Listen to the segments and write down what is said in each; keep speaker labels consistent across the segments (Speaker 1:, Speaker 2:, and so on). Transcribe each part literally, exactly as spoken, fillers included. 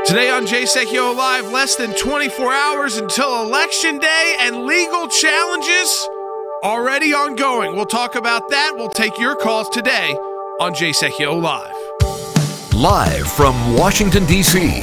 Speaker 1: Today on Jay Sekulow Live, less than twenty-four hours until Election Day, and legal challenges already ongoing. We'll talk about that. We'll take your calls today on Jay Sekulow Live.
Speaker 2: Live from Washington, D C,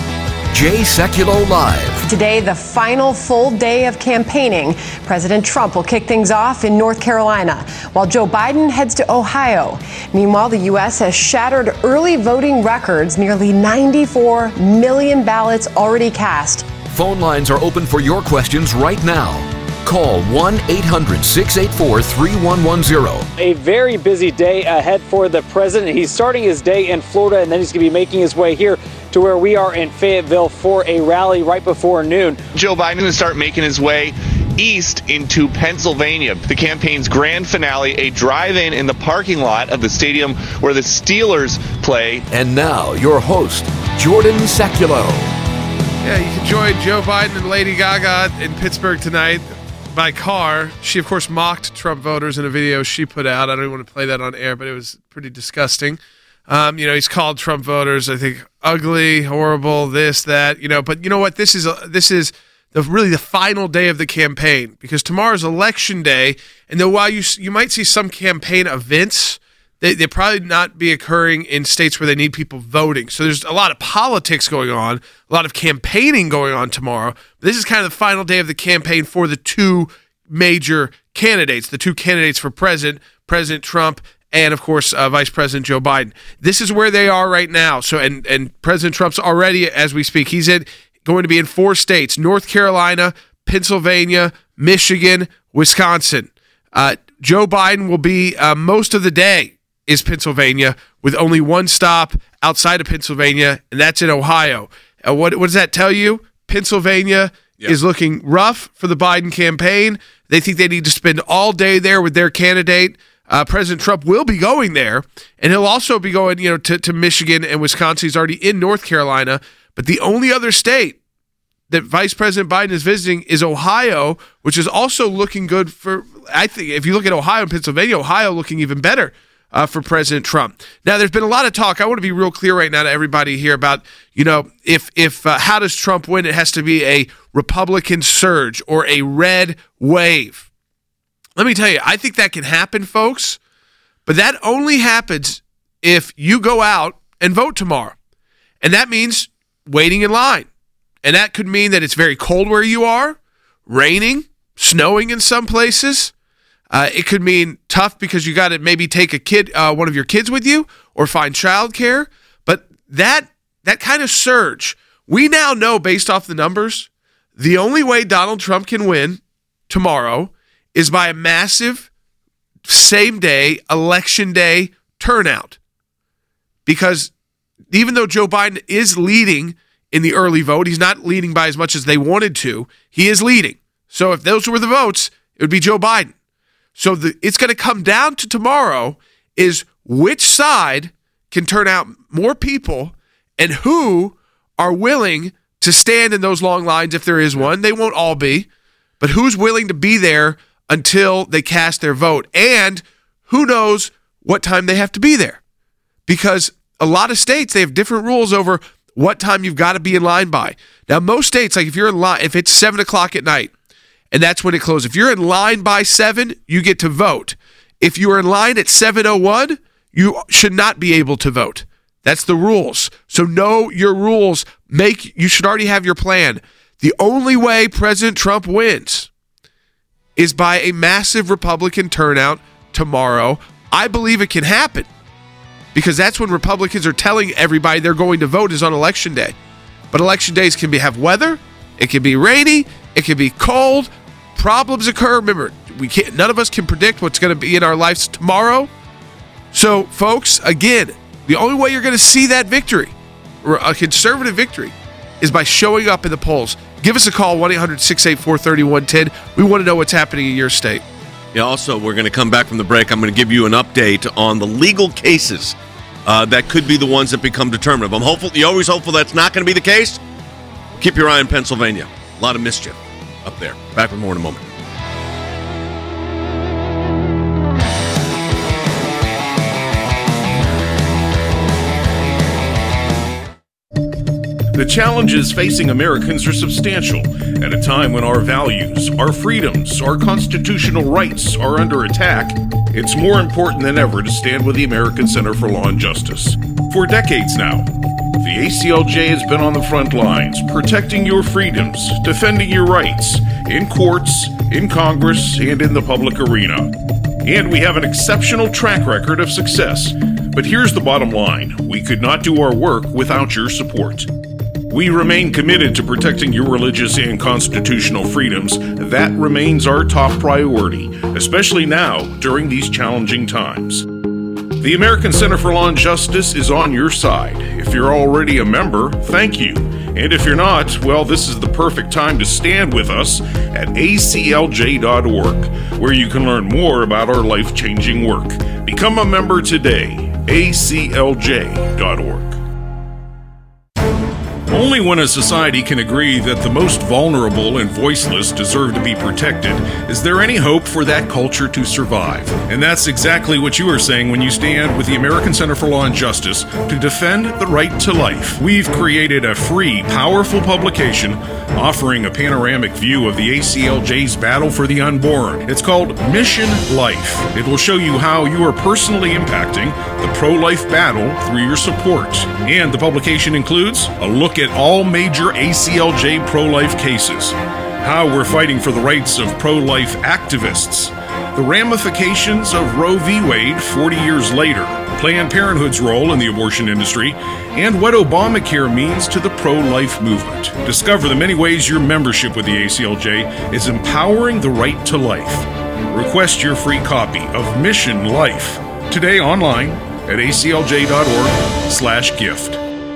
Speaker 2: Jay Sekulow Live.
Speaker 3: Today, the final full day of campaigning. President Trump will kick things off in North Carolina, while Joe Biden heads to Ohio. Meanwhile, the U S has shattered early voting records, nearly ninety-four million ballots already cast.
Speaker 2: Phone lines are open for your questions right now. Call one eight hundred six eight four three one one zero.
Speaker 4: A very busy day ahead for the president. He's starting his day in Florida, and then he's going to be making his way here to where we are in Fayetteville for a rally right before noon.
Speaker 5: Joe Biden is going to start making his way east into Pennsylvania. The campaign's grand finale, a drive-in in the parking lot of the stadium where the Steelers play.
Speaker 2: And now, your host, Jordan Sekulow.
Speaker 1: Yeah, you can join Joe Biden and Lady Gaga in Pittsburgh tonight by car. She, of course, mocked Trump voters in a video she put out. I don't even want to play that on air, but it was pretty disgusting. Um, you know, he's called Trump voters, I think, ugly, horrible, this, that, you know. But you know what? This is a, this is the really the final day of the campaign, because tomorrow's Election Day, and though while you you might see some campaign events, they they probably not be occurring in states where they need people voting. So there's a lot of politics going on, a lot of campaigning going on tomorrow. But this is kind of the final day of the campaign for the two major candidates, the two candidates for president, President Trump and, of course, uh, Vice President Joe Biden. This is where they are right now. So, and and President Trump's already, as we speak, he's in, going to be in four states: North Carolina, Pennsylvania, Michigan, Wisconsin. Uh, Joe Biden will be uh, most of the day is Pennsylvania, with only one stop outside of Pennsylvania, and that's in Ohio. Uh, what, what does that tell you? Pennsylvania yep. is looking rough for the Biden campaign. They think they need to spend all day there with their candidate. Uh, President Trump will be going there, and he'll also be going, you know, to, to Michigan and Wisconsin. He's already in North Carolina, but the only other state that Vice President Biden is visiting is Ohio, which is also looking good for, I think, if you look at Ohio and Pennsylvania, Ohio looking even better uh, for President Trump. Now, there's been a lot of talk. I want to be real clear right now to everybody here about, you know, if, if uh, how does Trump win? It has to be a Republican surge or a red wave. Let me tell you, I think that can happen, folks, but that only happens if you go out and vote tomorrow. And that means waiting in line. And that could mean that it's very cold where you are, raining, snowing in some places. Uh, it could mean tough because you got to maybe take a kid, uh, one of your kids with you, or find childcare. But that that kind of surge, we now know based off the numbers, the only way Donald Trump can win tomorrow is by a massive same-day, Election Day turnout. Because even though Joe Biden is leading in the early vote, he's not leading by as much as they wanted to. He is leading. So if those were the votes, it would be Joe Biden. So the, it's going to come down to tomorrow is which side can turn out more people and who are willing to stand in those long lines if there is one. They won't all be. But who's willing to be there until they cast their vote, and who knows what time they have to be there, because a lot of states, they have different rules over what time you've got to be in line by. Now, most states, like if you're in line, if it's seven o'clock at night, and that's when it closes, if you're in line by seven, you get to vote. If you're in line at seven oh one, you should not be able to vote. That's the rules. So know your rules. Make you should already have your plan. The only way President Trump wins is by a massive Republican turnout tomorrow. I believe it can happen because that's when Republicans are telling everybody they're going to vote is on Election Day. But Election Days can be have weather, it can be rainy, it can be cold, problems occur. Remember, we can't, none of us can predict what's going to be in our lives tomorrow. So, folks, again, the only way you're going to see that victory, or a conservative victory, is by showing up in the polls. Give us a call, one eight hundred six eight four three one one zero. We want to know what's happening in your state.
Speaker 6: Yeah, also, we're going to come back from the break. I'm going to give you an update on the legal cases uh, that could be the ones that become determinative. I'm hopeful. You're always hopeful that's not going to be the case. Keep your eye on Pennsylvania. A lot of mischief up there. Back with more in a moment.
Speaker 7: The challenges facing Americans are substantial at a time when our values, our freedoms, our constitutional rights are under attack. It's more important than ever to stand with the American Center for Law and Justice. For decades now, the A C L J has been on the front lines, protecting your freedoms, defending your rights, in courts, in Congress, and in the public arena. And we have an exceptional track record of success. But here's the bottom line. We could not do our work without your support. We remain committed to protecting your religious and constitutional freedoms. That remains our top priority, especially now during these challenging times. The American Center for Law and Justice is on your side. If you're already a member, thank you. And if you're not, well, this is the perfect time to stand with us at A C L J dot org, where you can learn more about our life-changing work. Become a member today, A C L J dot org. Only when a society can agree that the most vulnerable and voiceless deserve to be protected is there any hope for that culture to survive. And that's exactly what you are saying when you stand with the American Center for Law and Justice to defend the right to life. We've created a free, powerful publication offering a panoramic view of the A C L J's battle for the unborn. It's called Mission Life. It will show you how you are personally impacting the pro-life battle through your support. And the publication includes a look at all major A C L J pro-life cases, how we're fighting for the rights of pro-life activists, the ramifications of Roe v. Wade forty years later, Planned Parenthood's role in the abortion industry, and what Obamacare means to the pro-life movement. Discover the many ways your membership with the A C L J is empowering the right to life. Request your free copy of Mission Life today online at A C L J dot org slash gift.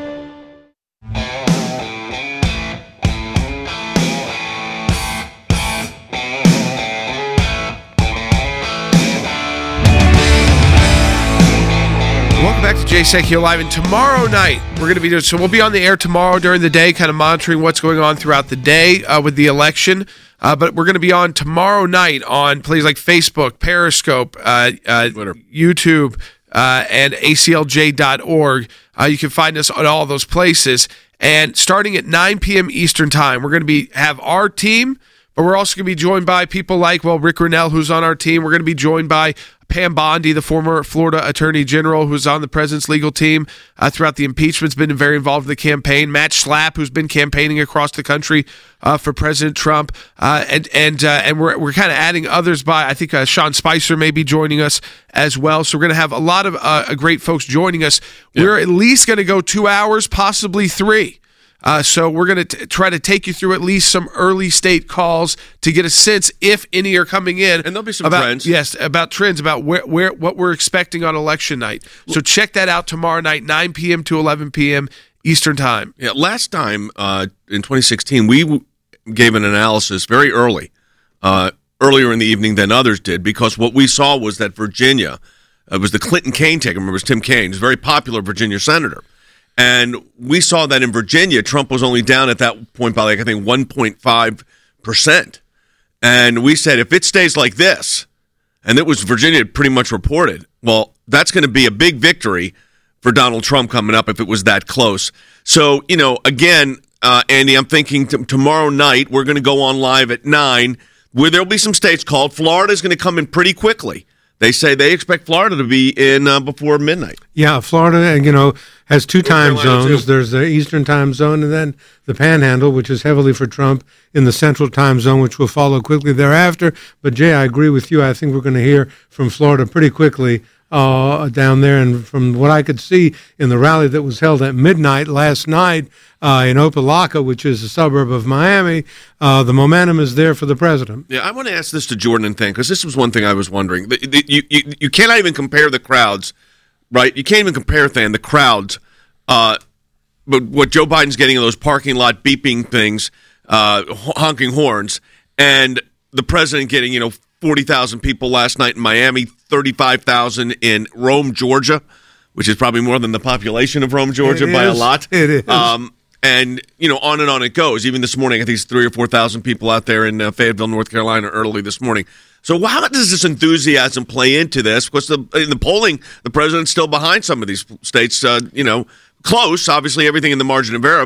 Speaker 1: Welcome back to Jay Seki Live. And tomorrow night, we're going to be doing, so we'll be on the air tomorrow during the day, kind of monitoring what's going on throughout the day uh, with the election. Uh, but we're going to be on tomorrow night on places like Facebook, Periscope, uh, uh, YouTube, uh, and A C L J dot org. Uh, you can find us on all those places. And starting at nine p.m. Eastern Time, we're going to be have our team, but we're also going to be joined by people like, well, Rick Grinnell, who's on our team. We're going to be joined by Pam Bondi, the former Florida Attorney General, who's on the president's legal team uh, throughout the impeachment, has been very involved in the campaign. Matt Schlapp, who's been campaigning across the country uh, for President Trump, uh, and and uh, and we're we're kind of adding others by. I think uh, Sean Spicer may be joining us as well. So we're going to have a lot of uh, great folks joining us. Yeah. We're at least going to go two hours, possibly three. Uh, so we're going to try to take you through at least some early state calls to get a sense if any are coming in.
Speaker 6: And there'll be some
Speaker 1: about,
Speaker 6: trends.
Speaker 1: Yes, about trends, about where, where what we're expecting on election night. So check that out tomorrow night, nine p.m. to eleven p.m. Eastern Time.
Speaker 6: Yeah, last time uh, in twenty sixteen, we w- gave an analysis very early, uh, earlier in the evening than others did, because what we saw was that Virginia, it was the Clinton-Kaine take. I remember it was Tim Kaine, who's a very popular Virginia senator. And we saw that in Virginia, Trump was only down at that point by, like, I think one point five percent. And we said, if it stays like this, and it was Virginia pretty much reported, well, that's going to be a big victory for Donald Trump coming up if it was that close. So, you know, again, uh, Andy, I'm thinking t- tomorrow night we're going to go on live at nine, where there'll be some states called. Florida's going to come in pretty quickly. They say they expect Florida to be in uh, before midnight.
Speaker 8: Yeah, Florida, you know, has two time zones. There's the Eastern time zone and then the Panhandle, which is heavily for Trump, in the Central time zone, which will follow quickly thereafter. But, Jay, I agree with you. I think we're going to hear from Florida pretty quickly uh, down there. And from what I could see in the rally that was held at midnight last night uh, in Opa-locka, which is a suburb of Miami, uh, the momentum is there for the president.
Speaker 6: Yeah, I want to ask this to Jordan and Thane, because this was one thing I was wondering. The, the, you, you, you cannot even compare the crowds, right? You can't even compare, Thane, the crowds. Uh, but what Joe Biden's getting in those parking lot beeping things, uh, honking horns, and the president getting, you know, forty thousand people last night in Miami, thirty-five thousand in Rome, Georgia, which is probably more than the population of Rome, Georgia
Speaker 8: It
Speaker 6: by
Speaker 8: is.
Speaker 6: a lot.
Speaker 8: It is.
Speaker 6: Um, and, you know, on and on it goes. Even this morning, I think it's three or four thousand people out there in uh, Fayetteville, North Carolina early this morning. So how does this enthusiasm play into this? Because the, in the polling, the president's still behind some of these states, uh, you know, close, obviously everything in the margin of error, but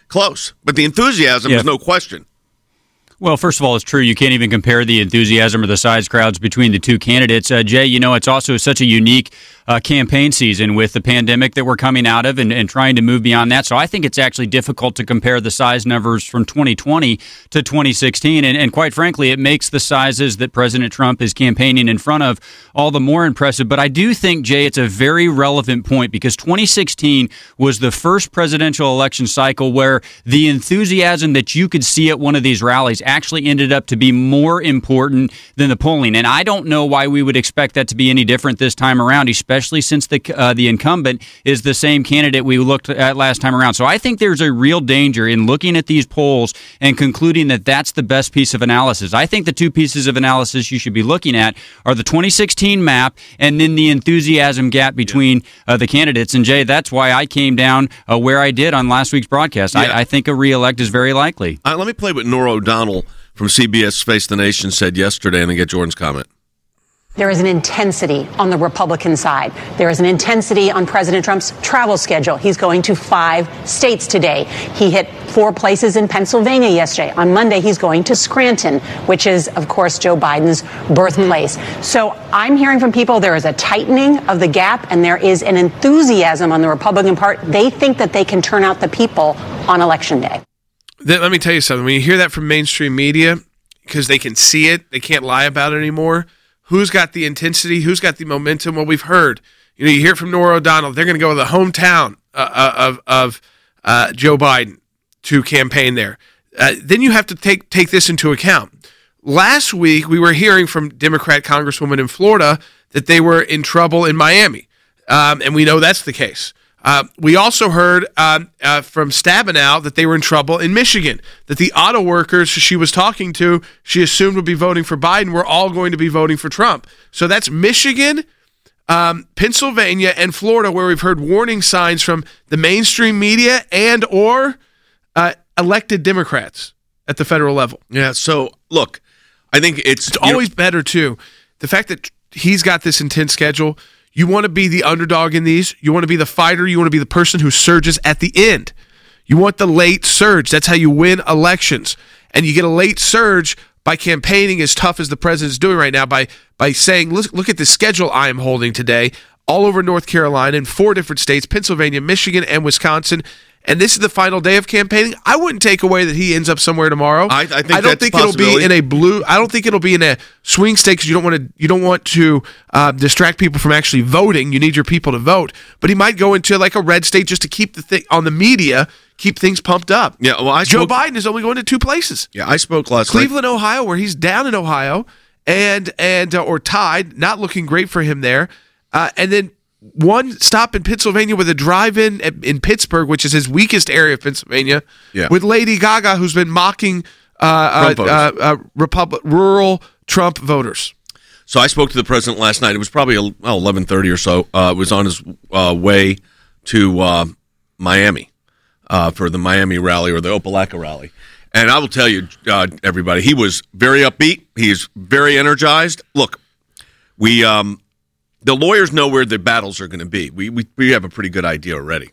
Speaker 6: close. But the enthusiasm
Speaker 9: Yeah.
Speaker 6: is no question.
Speaker 9: Well, first of all, it's true. You can't even compare the enthusiasm or the size crowds between the two candidates. Uh, Jay, you know, it's also such a unique uh, campaign season with the pandemic that we're coming out of and, and trying to move beyond that. So I think it's actually difficult to compare the size numbers from twenty twenty to twenty sixteen. And, and quite frankly, it makes the sizes that President Trump is campaigning in front of all the more impressive. But I do think, Jay, it's a very relevant point because twenty sixteen was the first presidential election cycle where the enthusiasm that you could see at one of these rallies actually ended up to be more important than the polling. And I don't know why we would expect that to be any different this time around, especially since the uh, the incumbent is the same candidate we looked at last time around. So I think there's a real danger in looking at these polls and concluding that that's the best piece of analysis. I think the two pieces of analysis you should be looking at are the twenty sixteen map and then the enthusiasm gap between uh, the candidates. And Jay, that's why I came down uh, where I did on last week's broadcast.
Speaker 6: Yeah.
Speaker 9: I, I think a re-elect is very likely.
Speaker 6: Uh, let me play what Norah O'Donnell from C B S Face the Nation said yesterday, and then get Jordan's comment.
Speaker 10: There is an intensity on the Republican side. There is an intensity on President Trump's travel schedule. He's going to five states today. He hit four places in Pennsylvania yesterday. On Monday, he's going to Scranton, which is, of course, Joe Biden's birthplace. So I'm hearing from people there is a tightening of the gap, and there is an enthusiasm on the Republican part. They think that they can turn out the people on Election Day.
Speaker 1: Let me tell you something. When you hear that from mainstream media, because they can see it, they can't lie about it anymore. Who's got the intensity? Who's got the momentum? Well, we've heard. You know, you hear from Norah O'Donnell. They're going to go to the hometown uh, of of uh, Joe Biden to campaign there. Uh, then you have to take take this into account. Last week, we were hearing from Democrat Congresswoman in Florida that they were in trouble in Miami, um, and we know that's the case. Uh, we also heard um, uh, from Stabenow that they were in trouble in Michigan, that the auto workers she was talking to, she assumed would be voting for Biden, were all going to be voting for Trump. So that's Michigan, um, Pennsylvania, and Florida, where we've heard warning signs from the mainstream media and or uh, elected Democrats at the federal level.
Speaker 6: Yeah, so look, I think it's...
Speaker 1: It's always better, too. The fact that he's got this intense schedule... You want to be the underdog in these. You want to be the fighter. You want to be the person who surges at the end. You want the late surge. That's how you win elections. And you get a late surge by campaigning as tough as the president's doing right now, by by saying, look, look at the schedule I am holding today, all over North Carolina in four different states, Pennsylvania, Michigan, and Wisconsin. And this is the final day of campaigning. I wouldn't take away that he ends up somewhere tomorrow.
Speaker 6: I, I think
Speaker 1: I don't
Speaker 6: that's
Speaker 1: think
Speaker 6: a
Speaker 1: it'll be
Speaker 6: possibility.
Speaker 1: in a blue. I don't think it'll be in a swing state because you don't want to. You don't want to uh, distract people from actually voting. You need your people to vote. But he might go into like a red state just to keep the thing on the media, keep things pumped up.
Speaker 6: Yeah, well, I
Speaker 1: Joe
Speaker 6: spoke,
Speaker 1: Biden is only going to two places.
Speaker 6: Yeah, I spoke last
Speaker 1: Cleveland,
Speaker 6: night.
Speaker 1: Ohio, where he's down in Ohio, and and uh, or tied, not looking great for him there, uh, and then. One stop in Pennsylvania with a drive-in in Pittsburgh, which is his weakest area of Pennsylvania, yeah. with Lady Gaga, who's been mocking uh, uh, uh, uh, Republic, rural Trump voters.
Speaker 6: So I spoke to the president last night. It was probably well, eleven thirty or so. Uh, it was on his uh, way to uh, Miami uh, for the Miami rally or the Opelika rally. And I will tell you, uh, everybody, he was very upbeat. He's very energized. Look, we... Um, The lawyers know where the battles are going to be. We, we we have a pretty good idea already.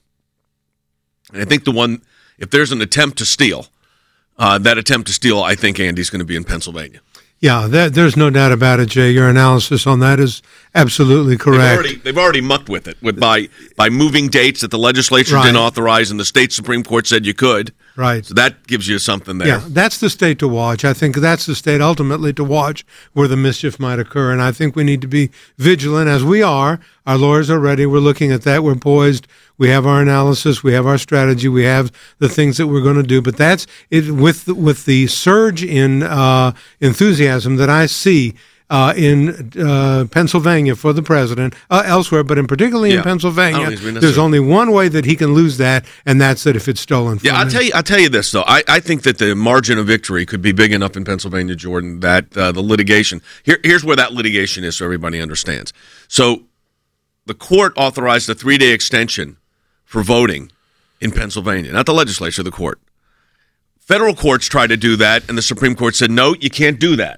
Speaker 6: And I think the one, if there's an attempt to steal, uh, that attempt to steal, I think Andy's going to be in Pennsylvania.
Speaker 8: Yeah, that, there's no doubt about it, Jay. Your analysis on that is absolutely correct.
Speaker 6: They've already, they've already mucked with it with by by moving dates that the legislature
Speaker 8: right.
Speaker 6: didn't authorize and the state Supreme Court said you could.
Speaker 8: Right.
Speaker 6: So that gives you something there.
Speaker 8: Yeah, that's the state to watch. I think that's the state ultimately to watch where the mischief might occur. And I think we need to be vigilant, as we are. Our lawyers are ready. We're looking at that. We're poised. We have our analysis. We have our strategy. We have the things that we're going to do. But that's it with, with the surge in uh, enthusiasm that I see Uh, in uh, Pennsylvania for the president, uh, elsewhere, but in particularly
Speaker 6: yeah.
Speaker 8: in Pennsylvania,
Speaker 6: there's
Speaker 8: there's only one way that he can lose that, and that's that if it's stolen from
Speaker 6: Yeah, I'll
Speaker 8: him.
Speaker 6: tell you. I'll tell you this though. I, I think that the margin of victory could be big enough in Pennsylvania, Jordan, that uh, the litigation. Here, here's where that litigation is, so everybody understands. So, the court authorized a three-day extension for voting in Pennsylvania, not the legislature, the court. Federal courts tried to do that, and the Supreme Court said, no, you can't do that.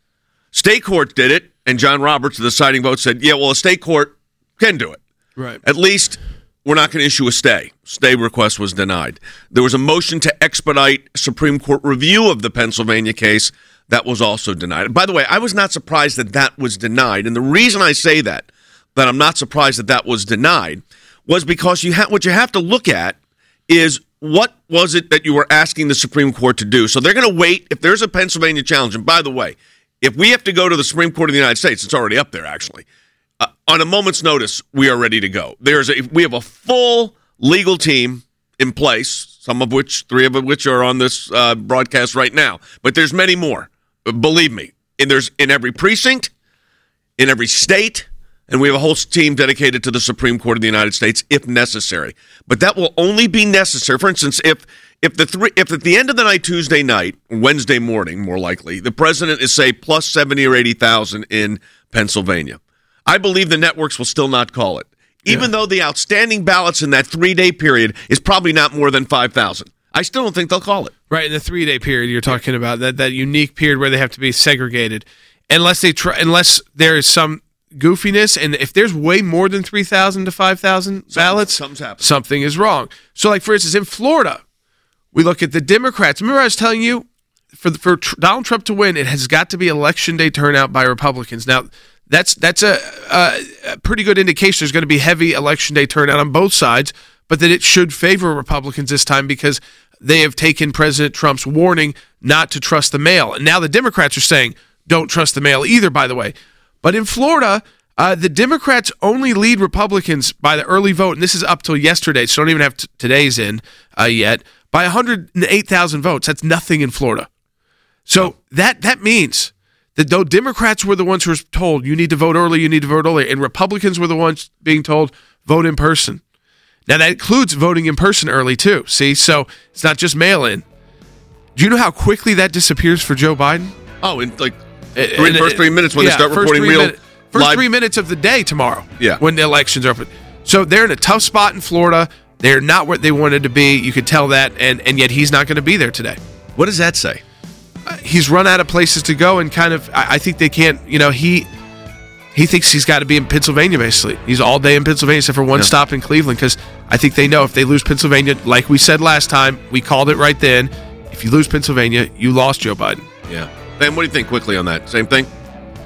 Speaker 6: State court did it, and John Roberts, the deciding vote, said, yeah, well, a state court can do it.
Speaker 1: Right.
Speaker 6: At least we're not going to issue a stay. Stay request was denied. There was a motion to expedite Supreme Court review of the Pennsylvania case. That was also denied. By the way, I was not surprised that that was denied. And the reason I say that, that I'm not surprised that that was denied, was because you ha- what you have to look at is what was it that you were asking the Supreme Court to do. So they're going to wait. If there's a Pennsylvania challenge, and by the way, if we have to go to the Supreme Court of the United States, it's already up there, actually. Uh, on a moment's notice, we are ready to go. There's a, we have a full legal team in place, some of which, three of which are on this uh, broadcast right now. But there's many more. Believe me, and there's in every precinct, in every state, and we have a whole team dedicated to the Supreme Court of the United States if necessary. But that will only be necessary. For instance, if if the three if at the end of the night, Tuesday night, Wednesday morning, more likely, the president is say plus seventy or eighty thousand in Pennsylvania, I believe the networks will still not call it, even yeah. though the outstanding ballots in that three day period is probably not more than five thousand. I still don't think they'll call it.
Speaker 1: Right, in the three-day period you're talking about, that, that unique period where they have to be segregated. Unless they try, unless there is some goofiness, and if there's way more than three thousand to five thousand ballots,
Speaker 6: something's happening.
Speaker 1: Something is wrong. So, like, for instance, in Florida, we look at the Democrats. Remember I was telling you, for, the, for tr- Donald Trump to win, it has got to be Election Day turnout by Republicans. Now, that's, that's a, a, a pretty good indication there's going to be heavy Election Day turnout on both sides, but that it should favor Republicans this time because they have taken President Trump's warning not to trust the mail. And now the Democrats are saying, don't trust the mail either, by the way. But in Florida, uh, the Democrats only lead Republicans by the early vote, and this is up till yesterday, so don't even have t- today's in uh, yet, by one hundred eight thousand votes. That's nothing in Florida. So that that means that though Democrats were the ones who were told, you need to vote early, you need to vote early, and Republicans were the ones being told, vote in person. Now, that includes voting in person early, too. See? So it's not just mail-in. Do you know how quickly that disappears for Joe Biden?
Speaker 6: Oh, in like three, in the first three minutes when yeah, they start reporting real
Speaker 1: minute, First
Speaker 6: live.
Speaker 1: three minutes of the day tomorrow
Speaker 6: yeah.
Speaker 1: when the elections are open. So they're in a tough spot in Florida. They're not what they wanted to be. You could tell that, and, and yet he's not going to be there today.
Speaker 6: What does that say?
Speaker 1: Uh, he's run out of places to go, and kind of, I, I think they can't, you know, he... He thinks he's got to be in Pennsylvania, basically. He's all day in Pennsylvania except for one yeah. stop in Cleveland because I think they know if they lose Pennsylvania, like we said last time, we called it right then, if you lose Pennsylvania, you lost Joe Biden.
Speaker 6: Yeah. Ben, what do you think quickly on that? Same thing?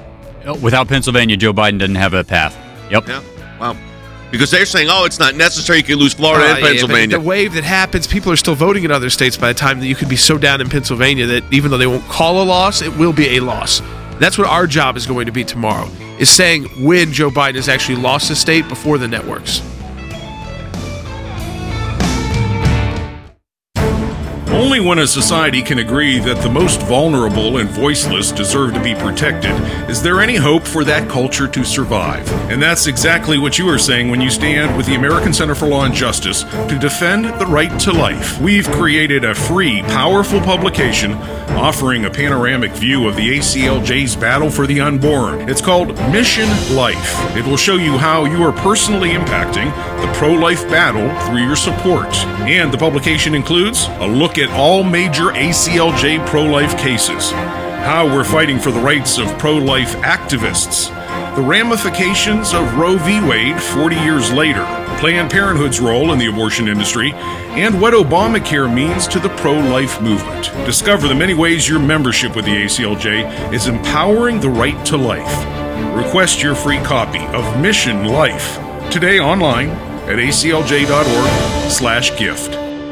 Speaker 9: Without Pennsylvania, Joe Biden doesn't have a path. Yep.
Speaker 6: Yeah. Wow. Because they're saying, oh, it's not necessary. You can lose Florida uh, and Pennsylvania.
Speaker 1: Yeah, the wave that happens, people are still voting in other states by the time that you could be so down in Pennsylvania that even though they won't call a loss, it will be a loss. That's what our job is going to be tomorrow, is saying when Joe Biden has actually lost the state before the networks.
Speaker 7: Only when a society can agree that the most vulnerable and voiceless deserve to be protected is there any hope for that culture to survive. And that's exactly what you are saying when you stand with the American Center for Law and Justice to defend the right to life. We've created a free, powerful publication offering a panoramic view of the A C L J's battle for the unborn. It's called Mission Life. It will show you how you are personally impacting the pro-life battle through your support. And the publication includes a look at all major A C L J pro-life cases, how we're fighting for the rights of pro-life activists, the ramifications of Roe v. Wade forty years later, Planned Parenthood's role in the abortion industry, and what Obamacare means to the pro-life movement. Discover the many ways your membership with the A C L J is empowering the right to life. Request your free copy of Mission Life today online at A C L J dot org slash gift.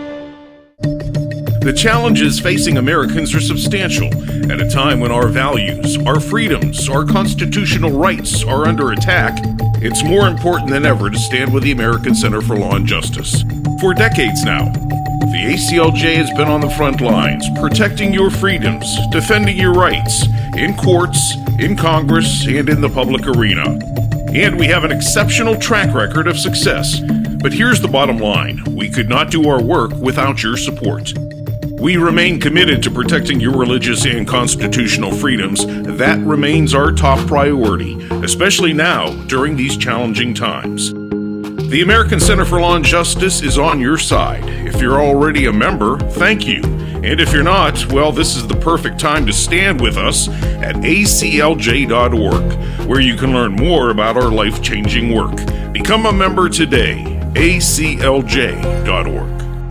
Speaker 7: The challenges facing Americans are substantial at a time when our values, our freedoms, our constitutional rights are under attack. It's more important than ever to stand with the American Center for Law and Justice. For decades now, the A C L J has been on the front lines, protecting your freedoms, defending your rights, in courts, in Congress, and in the public arena. And we have an exceptional track record of success. But here's the bottom line. We could not do our work without your support. We remain committed to protecting your religious and constitutional freedoms. That remains our top priority, especially now during these challenging times. The American Center for Law and Justice is on your side. If you're already a member, thank you. And if you're not, well, this is the perfect time to stand with us at A C L J dot org, where you can learn more about our life-changing work. Become a member today. A C L J dot org.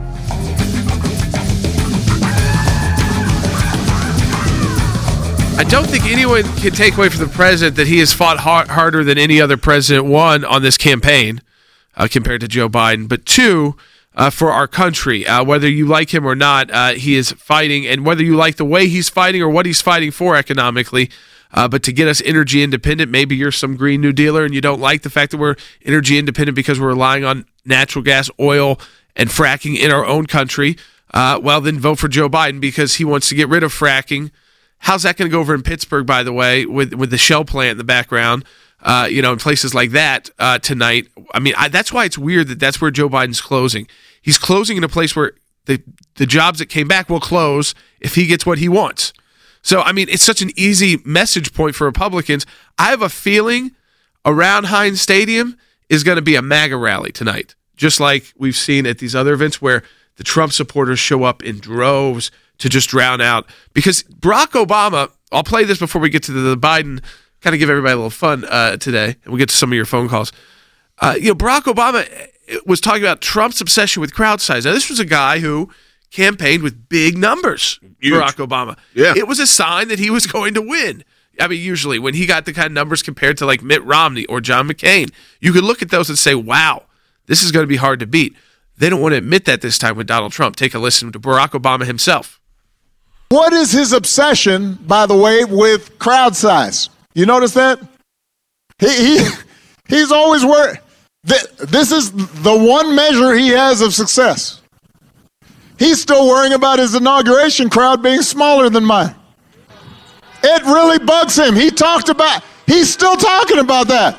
Speaker 1: I don't think anyone can take away from the president that he has fought hard, harder than any other president, one, on this campaign uh, compared to Joe Biden, but two, uh, for our country. Uh, whether you like him or not, uh, he is fighting, and whether you like the way he's fighting or what he's fighting for economically, uh, but to get us energy independent, maybe you're some Green New Dealer and you don't like the fact that we're energy independent because we're relying on natural gas, oil, and fracking in our own country, uh, well, then vote for Joe Biden because he wants to get rid of fracking. How's that going to go over in Pittsburgh, by the way, with with the Shell plant in the background, uh, you know, in places like that uh, tonight? I mean, I, that's why it's weird that that's where Joe Biden's closing. He's closing in a place where the the jobs that came back will close if he gets what he wants. So, I mean, it's such an easy message point for Republicans. I have a feeling around Heinz Stadium is going to be a MAGA rally tonight, just like we've seen at these other events where the Trump supporters show up in droves to just drown out. Because Barack Obama, I'll play this before we get to the, the Biden, kind of give everybody a little fun uh, today, and we'll get to some of your phone calls. Uh, you know, Barack Obama was talking about Trump's obsession with crowd size. Now, this was a guy who campaigned with big numbers, Huge. Barack Obama.
Speaker 6: Yeah.
Speaker 1: It was a sign that he was going to win. I mean, usually when he got the kind of numbers compared to like Mitt Romney or John McCain, you could look at those and say, wow, this is going to be hard to beat. They don't want to admit that this time with Donald Trump. Take a listen to Barack Obama himself.
Speaker 11: What is his obsession, by the way, with crowd size? You notice that? He, he He's always worried. This is the one measure he has of success. He's still worrying about his inauguration crowd being smaller than mine. It really bugs him. He talked about, he's still talking about that.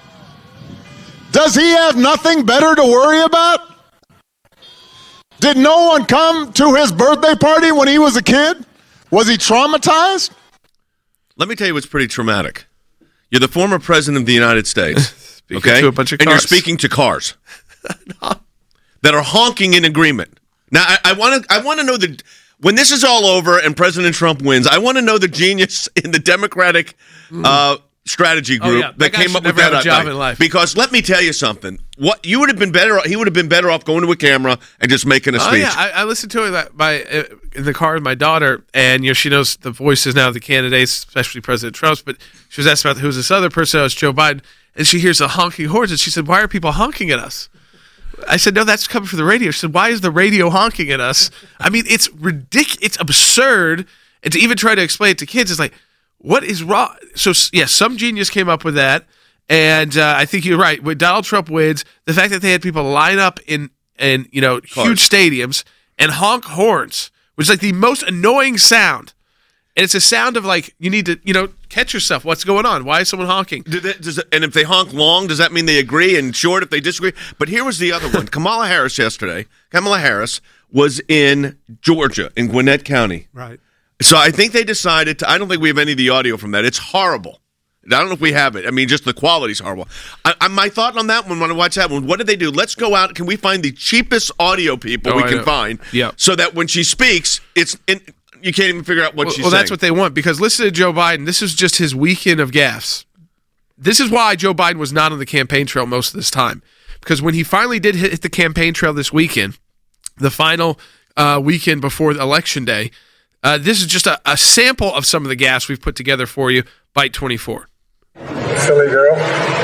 Speaker 11: Does he have nothing better to worry about? Did no one come to his birthday party when he was a kid? Was he traumatized?
Speaker 6: Let me tell you what's pretty traumatic. You're the former president of the United States, okay?
Speaker 1: To a bunch of
Speaker 6: and
Speaker 1: cars.
Speaker 6: you're speaking to cars that are honking in agreement. Now, I want to I want to know that when this is all over and President Trump wins, I want to know the genius in the Democratic uh, strategy group
Speaker 1: oh, yeah.
Speaker 6: that,
Speaker 1: that
Speaker 6: came up with
Speaker 1: never
Speaker 6: that
Speaker 1: have a job
Speaker 6: night.
Speaker 1: in life.
Speaker 6: Because let me tell you something. What you would have been better. He would have been better off going to a camera and just making a speech.
Speaker 1: Oh yeah, I, I listened to it by uh, in the car with my daughter, and you know she knows the voices now of the candidates, especially President Trump's. But she was asked about who's this other person. Oh, it's Joe Biden, and she hears the honking horns, and she said, "Why are people honking at us?" I said, "No, that's coming from the radio." She said, "Why is the radio honking at us?" I mean, it's ridiculous. It's absurd, and to even try to explain it to kids is like, what is wrong? So yes, yeah, some genius came up with that. And uh, I think you're right. When Donald Trump wins, the fact that they had people line up in, in you know,
Speaker 6: Cars.
Speaker 1: huge stadiums and honk horns, which is like the most annoying sound. And it's a sound of like, you need to, you know, catch yourself. What's going on? Why is someone honking?
Speaker 6: Did that, does it, and if they honk long, does that mean they agree? And short, if they disagree? But here was the other one. Kamala Harris yesterday. Kamala Harris was in Georgia, in Gwinnett County.
Speaker 8: Right.
Speaker 6: So I think they decided to, I don't think we have any of the audio from that. It's horrible. I don't know if we have it. I mean, just the quality's horrible. I, I, my thought on that one, when I watch that one, what did they do? Let's go out. Can we find the cheapest audio people
Speaker 1: Oh,
Speaker 6: we
Speaker 1: I
Speaker 6: can
Speaker 1: know.
Speaker 6: find?
Speaker 1: Yeah.
Speaker 6: So that when she speaks, it's in, you can't even figure out what
Speaker 1: Well,
Speaker 6: she's
Speaker 1: well
Speaker 6: saying.
Speaker 1: that's what they want, because listen to Joe Biden. This is just his weekend of gaffes. This is why Joe Biden was not on the campaign trail most of this time. Because when he finally did hit, hit the campaign trail this weekend, the final uh, weekend before the election day, uh, this is just a, a sample of some of the gaffes we've put together for you. Byte twenty-four.
Speaker 12: Philly girl,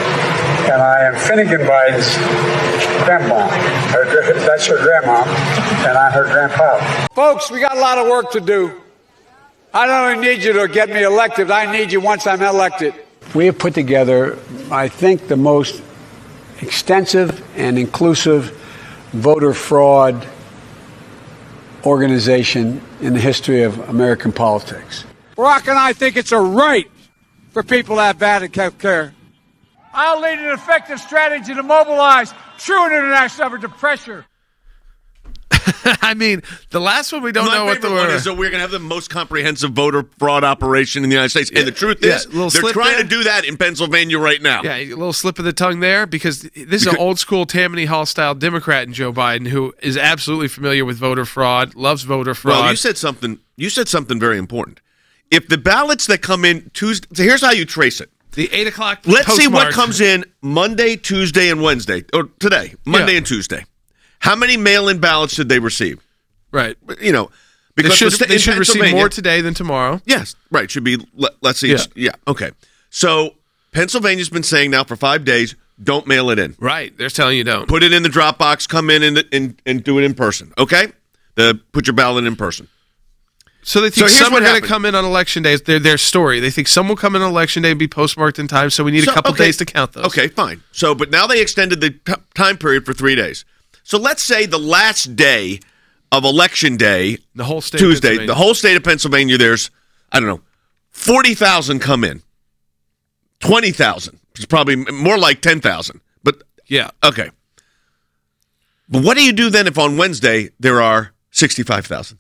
Speaker 12: and I am Finnegan Biden's grandma. Her, that's her grandma, and I'm her grandpa. Folks, we got a lot of work to do. I don't only need you to get me elected, I need you once I'm elected. We have put together, I think, the most extensive and inclusive voter fraud organization in the history of American politics. Barack and I think it's a right for people to have bad health care. I'll lead an effective strategy to mobilize true international effort to pressure.
Speaker 1: I mean, the last one we don't
Speaker 6: My
Speaker 1: know what the
Speaker 6: favorite one
Speaker 1: word
Speaker 6: is that we're going to have the most comprehensive voter fraud operation in the United States. And the truth
Speaker 1: Yeah,
Speaker 6: is,
Speaker 1: little
Speaker 6: they're
Speaker 1: slip
Speaker 6: trying
Speaker 1: there.
Speaker 6: to do that in Pennsylvania right now.
Speaker 1: Yeah, a little slip of the tongue there, because this is an old school Tammany Hall style Democrat in Joe Biden who is absolutely familiar with voter fraud, loves voter fraud.
Speaker 6: Well, you said something. You said something very important. If the ballots that come in Tuesday, so here's how you trace it.
Speaker 1: The eight o'clock
Speaker 6: Let's see what
Speaker 1: postmark.
Speaker 6: comes in Monday, Tuesday, and Wednesday. Or today, Monday
Speaker 1: Yeah.
Speaker 6: and Tuesday. How many mail-in ballots did they receive?
Speaker 1: Right.
Speaker 6: You know,
Speaker 1: They
Speaker 6: because
Speaker 1: should,
Speaker 6: the sta-
Speaker 1: they
Speaker 6: in
Speaker 1: should receive
Speaker 6: Pennsylvania-
Speaker 1: more today than tomorrow.
Speaker 6: Yes, right. Should be, let, let's see.
Speaker 1: Yeah.
Speaker 6: Yeah. yeah, okay. So Pennsylvania's been saying now for five days, don't mail it in.
Speaker 1: Right. They're telling you don't.
Speaker 6: Put it in the drop box, come in and, and, and do it in person, okay? The, put your ballot in person.
Speaker 1: So they
Speaker 6: So
Speaker 1: think
Speaker 6: here's
Speaker 1: some
Speaker 6: what
Speaker 1: are going to
Speaker 6: happened.
Speaker 1: come in on election day. Their their story. They think some will come in on election day and be postmarked in time. So we need
Speaker 6: So,
Speaker 1: a couple
Speaker 6: okay.
Speaker 1: days to count those.
Speaker 6: Okay, fine. So, but now they extended the t- time period for three days. So let's say the last day of election day,
Speaker 1: The whole state. of
Speaker 6: Tuesday,
Speaker 1: Pennsylvania.
Speaker 6: the whole state of Pennsylvania, there's, I don't know, forty thousand come in. twenty thousand. It's probably more like ten thousand. But,
Speaker 1: Yeah.
Speaker 6: okay. But what do you do then if on Wednesday there are sixty-five thousand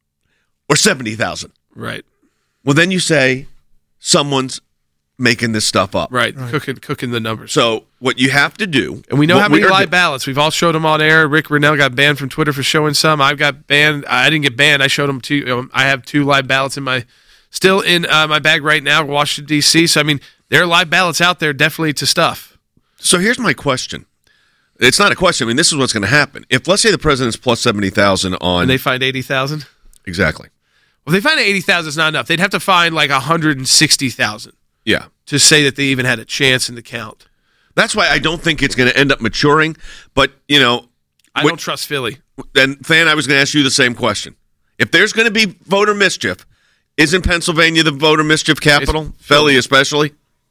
Speaker 6: or seventy thousand?
Speaker 1: Right.
Speaker 6: Well, then you say someone's making this stuff up.
Speaker 1: Right. Cooking cooking the numbers.
Speaker 6: So what you have to do,
Speaker 1: And we know
Speaker 6: what
Speaker 1: how many
Speaker 6: are
Speaker 1: live
Speaker 6: do-
Speaker 1: ballots. We've all showed them on air. Rick Rennell got banned from Twitter for showing some. I've got banned. I didn't get banned. I showed them two. Um, I have two live ballots in my, still in uh, my bag right now, Washington, D C. So, I mean, there are live ballots out there definitely to stuff.
Speaker 6: So here's my question. It's not a question. I mean, this is what's going to happen. If, let's say, the president's plus seventy thousand on...
Speaker 1: And they find eighty thousand?
Speaker 6: Exactly.
Speaker 1: Well, if they find eighty thousand, it's not enough. They'd have to find like one hundred sixty thousand
Speaker 6: Yeah.
Speaker 1: to say that they even had a chance in the count.
Speaker 6: That's why I don't think it's going to end up maturing. But, you know...
Speaker 1: I
Speaker 6: what-
Speaker 1: don't trust Philly.
Speaker 6: And, Than, I was going to ask you the same question. If there's going to be voter mischief, isn't Pennsylvania the voter mischief capital? Philly especially?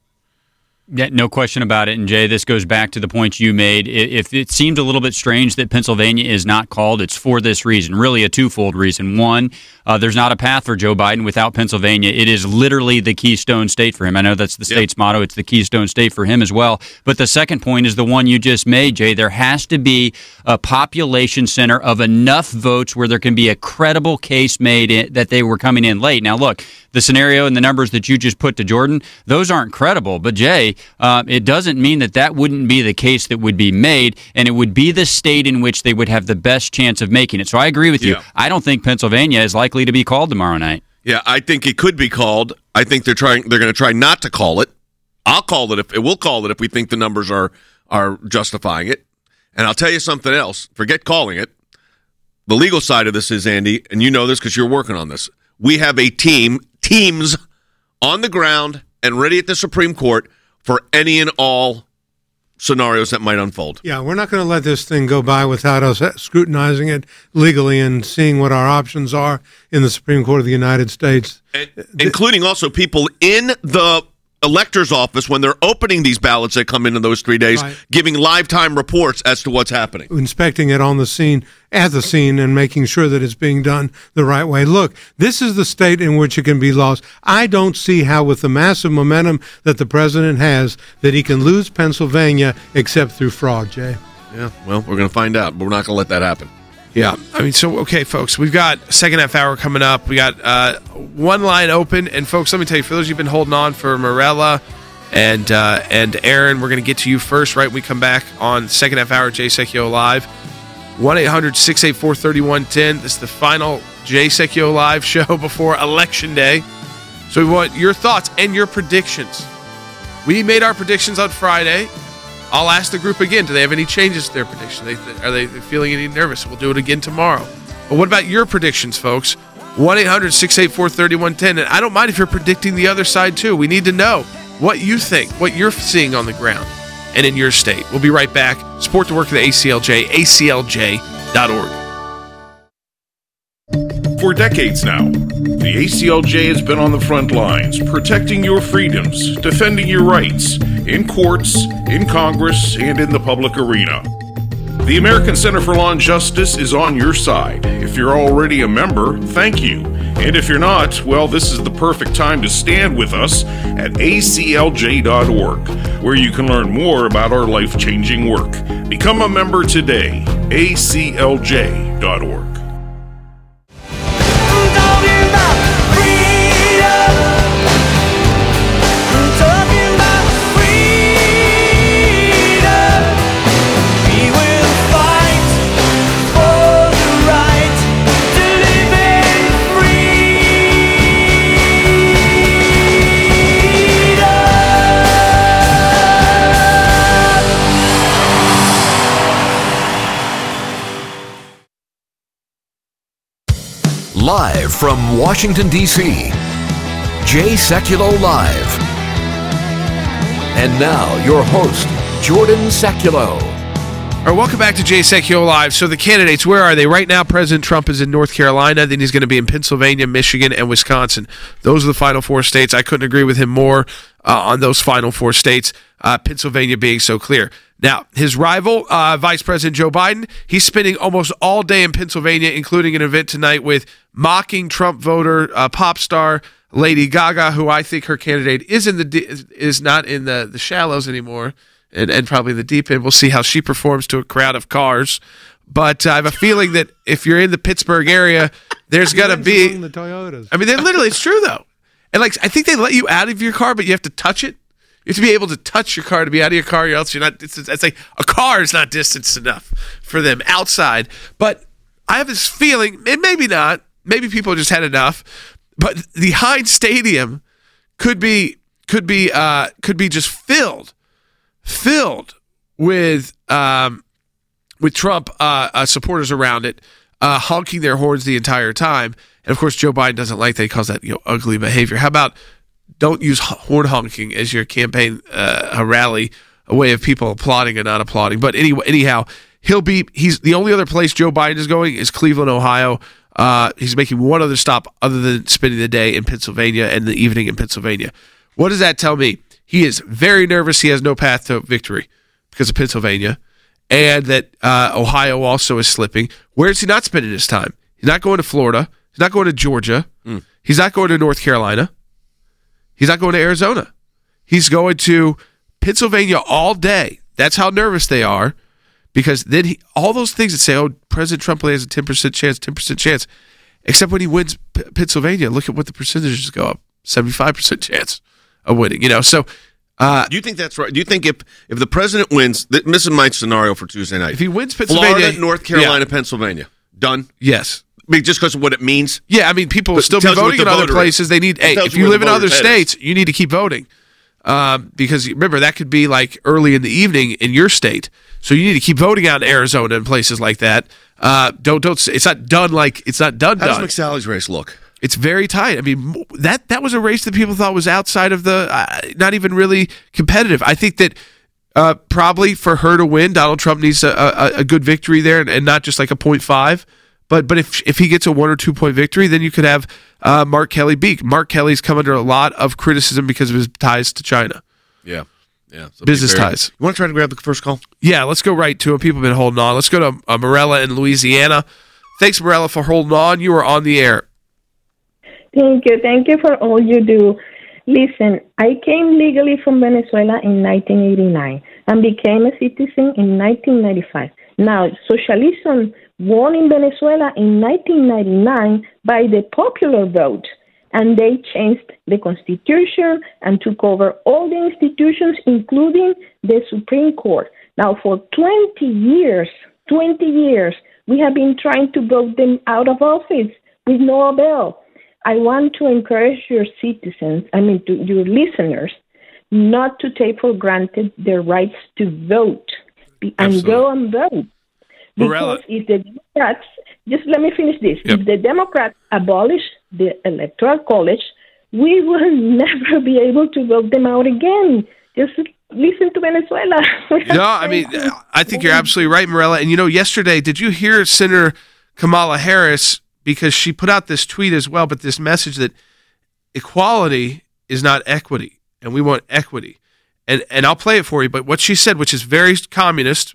Speaker 9: Yeah, no question about it. And Jay, this goes back to the point you made. I- If it seemed a little bit strange that Pennsylvania is not called, it's for this reason, really a twofold reason. One, uh, there's not a path for Joe Biden without Pennsylvania. It is literally the Keystone State for him. I know that's the state's motto. It's the Keystone State for him as well. But the second point is the one you just made, Jay. There has to be a population center of enough votes where there can be a credible case made in, that they were coming in late. Now, look, the scenario and the numbers that you just put to Jordan, those aren't credible. But, Jay, uh, it doesn't mean that that wouldn't be the case that would be made, and it would be the state in which they would have the best chance of making it. So I agree with you.
Speaker 6: Yeah.
Speaker 9: I don't think Pennsylvania is likely to be called tomorrow night.
Speaker 6: Yeah, I think it could be called. I think they're trying. They're going to try not to call it. I'll call it if we'll call it if we think the numbers are are justifying it. And I'll tell you something else. Forget calling it. The legal side of this is, Andy, and you know this because you're working on this. We have a team, teams on the ground and ready at the Supreme Court for any and all scenarios that might unfold.
Speaker 8: Yeah, we're not going to let this thing go by without us scrutinizing it legally and seeing what our options are in the Supreme Court of the United States.
Speaker 6: And, including also people in the elector's office when they're opening these ballots that come in in those three days,
Speaker 8: Right.
Speaker 6: giving live time reports as to what's happening.
Speaker 8: Inspecting it on the scene, at the scene, and making sure that it's being done the right way. Look, this is the state in which it can be lost. I don't see how, with the massive momentum that the president has, that he can lose Pennsylvania except through fraud, Jay.
Speaker 6: Yeah, well, we're going to find out, but we're not going to let that happen.
Speaker 1: Yeah, I mean, so, okay, folks, we've got second half hour coming up. We got uh, one line open, and folks, let me tell you, for those of you who've been holding on for Morella and uh, and Aaron, we're going to get to you first, right? We come back on second half hour, Jay Secchio Live, one eight hundred six eight four three one one zero. This is the final Jay Secchio Live show before Election Day. So we want your thoughts and your predictions. We made our predictions on Friday. I'll ask the group again, do they have any changes to their prediction? They, are they feeling any nervous? We'll do it again tomorrow. But what about your predictions, folks? one eight hundred six eight four three one one zero. And I don't mind if you're predicting the other side, too. We need to know what you think, what you're seeing on the ground and in your state. We'll be right back. Support the work of the A C L J, A C L J dot org.
Speaker 7: For decades now, the A C L J has been on the front lines, protecting your freedoms, defending your rights, in courts, in Congress, and in the public arena. The American Center for Law and Justice is on your side. If you're already a member, thank you. And if you're not, well, this is the perfect time to stand with us at A C L J dot org, where you can learn more about our life-changing work. Become a member today, A C L J dot org.
Speaker 2: Live from Washington, D C, Jay Sekulow Live. And now, your host, Jordan Sekulow.
Speaker 1: All right, welcome back to Jay Sekulow Live. So the candidates, where are they? Right now, President Trump is in North Carolina. Then he's going to be in Pennsylvania, Michigan, and Wisconsin. Those are the final four states. I couldn't agree with him more uh, on those final four states, uh, Pennsylvania being so clear. Now, his rival, uh, Vice President Joe Biden, he's spending almost all day in Pennsylvania, including an event tonight with mocking Trump voter uh, pop star Lady Gaga, who I think her candidate is in the is not in the, the shallows anymore. And, and probably the deep end. We'll see how she performs to a crowd of cars. But uh, I have a feeling that if you're in the Pittsburgh area, there's got to be
Speaker 8: the Toyotas.
Speaker 1: I mean, they literally, it's true though. And like, I think they let you out of your car, but you have to touch it. You have to be able to touch your car to be out of your car, or else you're not. It's, it's like a car is not distanced enough for them outside. But I have this feeling, and maybe not. Maybe people just had enough. But the Heinz Stadium could be could be uh, could be just filled. Filled with um, with Trump uh, uh, supporters around it, uh, honking their horns the entire time. And of course, Joe Biden doesn't like that. He calls that, you know, ugly behavior. How about don't use horn honking as your campaign uh, rally, a way of people applauding and not applauding. But anyway, anyhow, he'll be. He's the only other place Joe Biden is going is Cleveland, Ohio. Uh, he's making one other stop other than spending the day in Pennsylvania and the evening in Pennsylvania. What does that tell me? He is very nervous. He has no path to victory because of Pennsylvania, and that uh, Ohio also is slipping. Where is he not spending his time? He's not going to Florida. He's not going to Georgia. Mm. He's not going to North Carolina. He's not going to Arizona. He's going to Pennsylvania all day. That's how nervous they are, because then he, all those things that say, oh, President Trump only has a ten percent chance, ten percent chance, except when he wins P- Pennsylvania, look at what the percentages go up, seventy-five percent chance of winning, you know. So, uh,
Speaker 6: do you think that's right? Do you think if if the president wins, th- this is my scenario for Tuesday night.
Speaker 1: If he wins Pennsylvania,
Speaker 6: Florida, North Carolina,
Speaker 1: yeah.
Speaker 6: Pennsylvania, done.
Speaker 1: Yes,
Speaker 6: I mean, just because of what it means.
Speaker 1: Yeah, I mean, people will still be voting in other places. Is. They need. Hey, if you live in other states, you need to keep voting, um, because remember that could be like early in the evening in your state. So you need to keep voting out in Arizona and places like that. Uh, don't don't. It's not done like it's not done.
Speaker 6: How
Speaker 1: done.
Speaker 6: does McSally's race look?
Speaker 1: It's very tight. I mean, that that was a race that people thought was outside of the, uh, not even really competitive. I think that uh, probably for her to win, Donald Trump needs a, a, a good victory there, and, and not just like a point five. But but if if he gets a one or two point victory, then you could have uh, Mark Kelly beat. Mark Kelly's come under a lot of criticism because of his ties to China.
Speaker 6: Yeah, yeah, so
Speaker 1: business
Speaker 6: very,
Speaker 1: ties.
Speaker 6: You want to try to grab the first call?
Speaker 1: Yeah, let's go right to him. People have been holding on. Let's go to uh, Morella in Louisiana. Thanks, Morella, for holding on. You are on the air.
Speaker 13: Thank you. Thank you for all you do. Listen, I came legally from Venezuela in nineteen eighty-nine and became a citizen in nineteen ninety-five. Now, socialism won in Venezuela in nineteen ninety-nine by the popular vote, and they changed the constitution and took over all the institutions, including the Supreme Court. Now, for twenty years, twenty years, we have been trying to vote them out of office with no avail. I want to encourage your citizens, I mean, to your listeners, not to take for granted their rights to vote and
Speaker 1: Absolutely.
Speaker 13: go and vote. Because
Speaker 1: Morella.
Speaker 13: if the Democrats, just let me finish this,
Speaker 1: Yep.
Speaker 13: if the Democrats abolish the Electoral College, we will never be able to vote them out again. Just listen to Venezuela.
Speaker 1: No, I mean, I think you're absolutely right, Morella. And, you know, yesterday, did you hear Senator Kamala Harris, because she put out this tweet as well, but this message that equality is not equity, and we want equity. And and I'll play it for you, but what she said, which is very communist,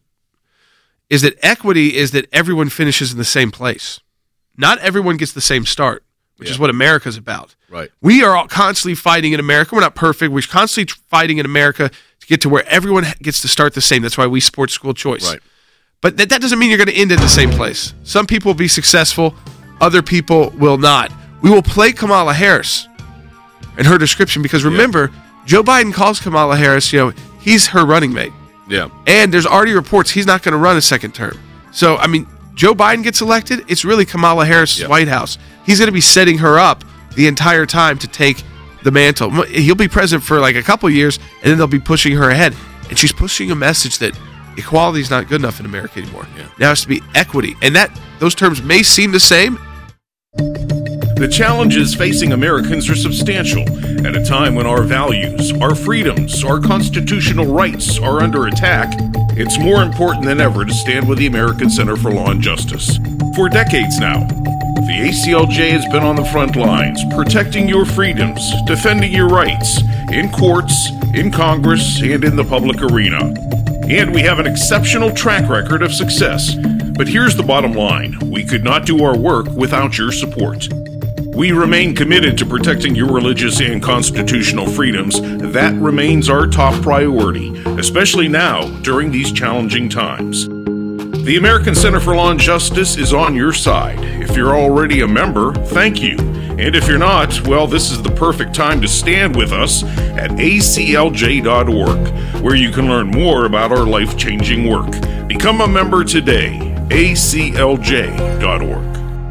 Speaker 1: is that equity is that everyone finishes in the same place. Not everyone gets the same start, which
Speaker 6: Yeah.
Speaker 1: is what America's about.
Speaker 6: Right.
Speaker 1: We are all constantly fighting in America. We're not perfect. We're constantly fighting in America to get to where everyone gets to start the same. That's why we support school choice.
Speaker 6: Right.
Speaker 1: But that, that doesn't mean you're going to end at the same place. Some people will be successful. Other people will not. We will play Kamala Harris and her description because remember, yeah. Joe Biden calls Kamala Harris, you know, he's her running mate.
Speaker 6: Yeah.
Speaker 1: And there's already reports he's not going to run a second term. So, I mean, Joe Biden gets elected, it's really Kamala Harris' yeah. White House. He's going to be setting her up the entire time to take the mantle. He'll be president for like a couple years, and then they'll be pushing her ahead. And she's pushing a message that equality is not good enough in America anymore. Yeah. Now it has to be equity. And that those terms may seem the same.
Speaker 7: The challenges facing Americans are substantial at a time when our values, our freedoms, our constitutional rights are under attack. It's more important than ever to stand with the American Center for Law and Justice. For decades now, the A C L J has been on the front lines, protecting your freedoms, defending your rights, in courts, in Congress, and in the public arena. And we have an exceptional track record of success. But here's the bottom line. We could not do our work without your support. We remain committed to protecting your religious and constitutional freedoms. That remains our top priority, especially now during these challenging times. The American Center for Law and Justice is on your side. If you're already a member, thank you. And if you're not, well, this is the perfect time to stand with us at A C L J dot org, where you can learn more about our life-changing work. Become a member today, A C L J dot org.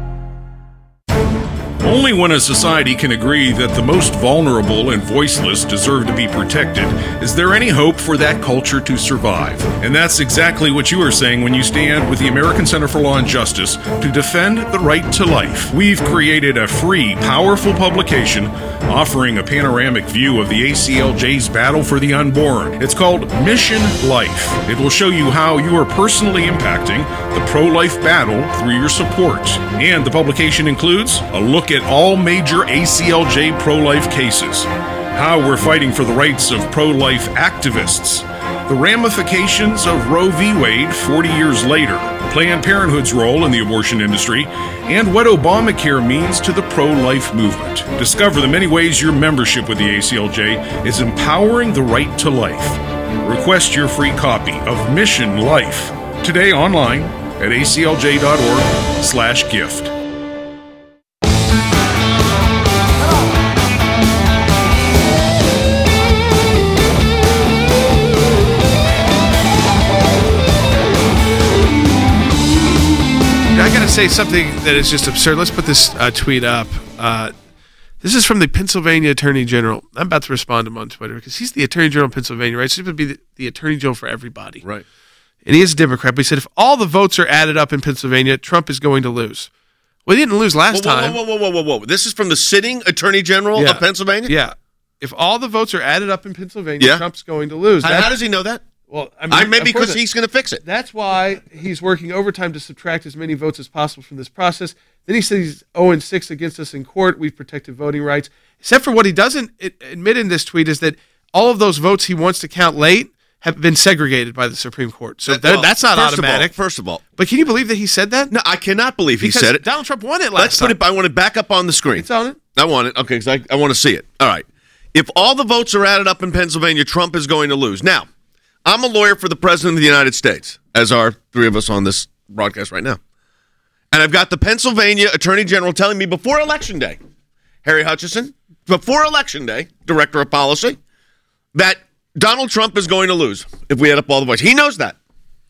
Speaker 7: Only when a society can agree that the most vulnerable and voiceless deserve to be protected is there any hope for that culture to survive. And that's exactly what you are saying when you stand with the American Center for Law and Justice to defend the right to life. We've created a free, powerful publication offering a panoramic view of the A C L J's battle for the unborn. It's called Mission Life. It will show you how you are personally impacting the pro-life battle through your support. And the publication includes a look at all major A C L J pro-life cases, how we're fighting for the rights of pro-life activists, the ramifications of Roe v. Wade forty years later, Planned Parenthood's role in the abortion industry, and what Obamacare means to the pro-life movement. Discover the many ways your membership with the A C L J is empowering the right to life. Request your free copy of Mission Life today online at A C L J dot org slash gift.
Speaker 1: I got to say something that is just absurd. Let's put this uh, tweet up. Uh, this is from the Pennsylvania Attorney General. I'm about to respond to him on Twitter because he's the Attorney General of Pennsylvania, right? So he would be the, the Attorney General for everybody.
Speaker 6: Right.
Speaker 1: And he is a Democrat, but he said if all the votes are added up in Pennsylvania, Trump is going to lose. Well, he didn't lose last
Speaker 6: whoa, whoa,
Speaker 1: time.
Speaker 6: Whoa, whoa, whoa, whoa, whoa, whoa. This is from the sitting Attorney General
Speaker 1: Yeah.
Speaker 6: of Pennsylvania?
Speaker 1: Yeah. If all the votes are added up in Pennsylvania,
Speaker 6: Yeah.
Speaker 1: Trump's going to lose.
Speaker 6: How,
Speaker 1: That's-
Speaker 6: how does he know that?
Speaker 1: Well, I mean,
Speaker 6: I, maybe
Speaker 1: of course
Speaker 6: because
Speaker 1: it-
Speaker 6: he's going to fix it.
Speaker 1: That's why he's working overtime to subtract as many votes as possible from this process. Then he says he's oh and six against us in court. We've protected voting rights. Except for what he doesn't admit in this tweet is that all of those votes he wants to count late have been segregated by the Supreme Court. So
Speaker 6: That-
Speaker 1: that-
Speaker 6: well,
Speaker 1: that's not
Speaker 6: first of all-
Speaker 1: automatic.
Speaker 6: first of all.
Speaker 1: But can you believe that he said that?
Speaker 6: No, I cannot believe he
Speaker 1: Because
Speaker 6: said it.
Speaker 1: Donald Trump won it last
Speaker 6: Let's put
Speaker 1: time.
Speaker 6: it. I want it back up on the screen.
Speaker 1: It's on it.
Speaker 6: I want it. Okay, because I, I want to see it. All right. If all the votes are added up in Pennsylvania, Trump is going to lose. Now, I'm a lawyer for the President of the United States, as are three of us on this broadcast right now. And I've got the Pennsylvania Attorney General telling me before Election Day, Harry Hutchison, before Election Day, Director of Policy, that Donald Trump is going to lose if we add up all the votes. He knows that.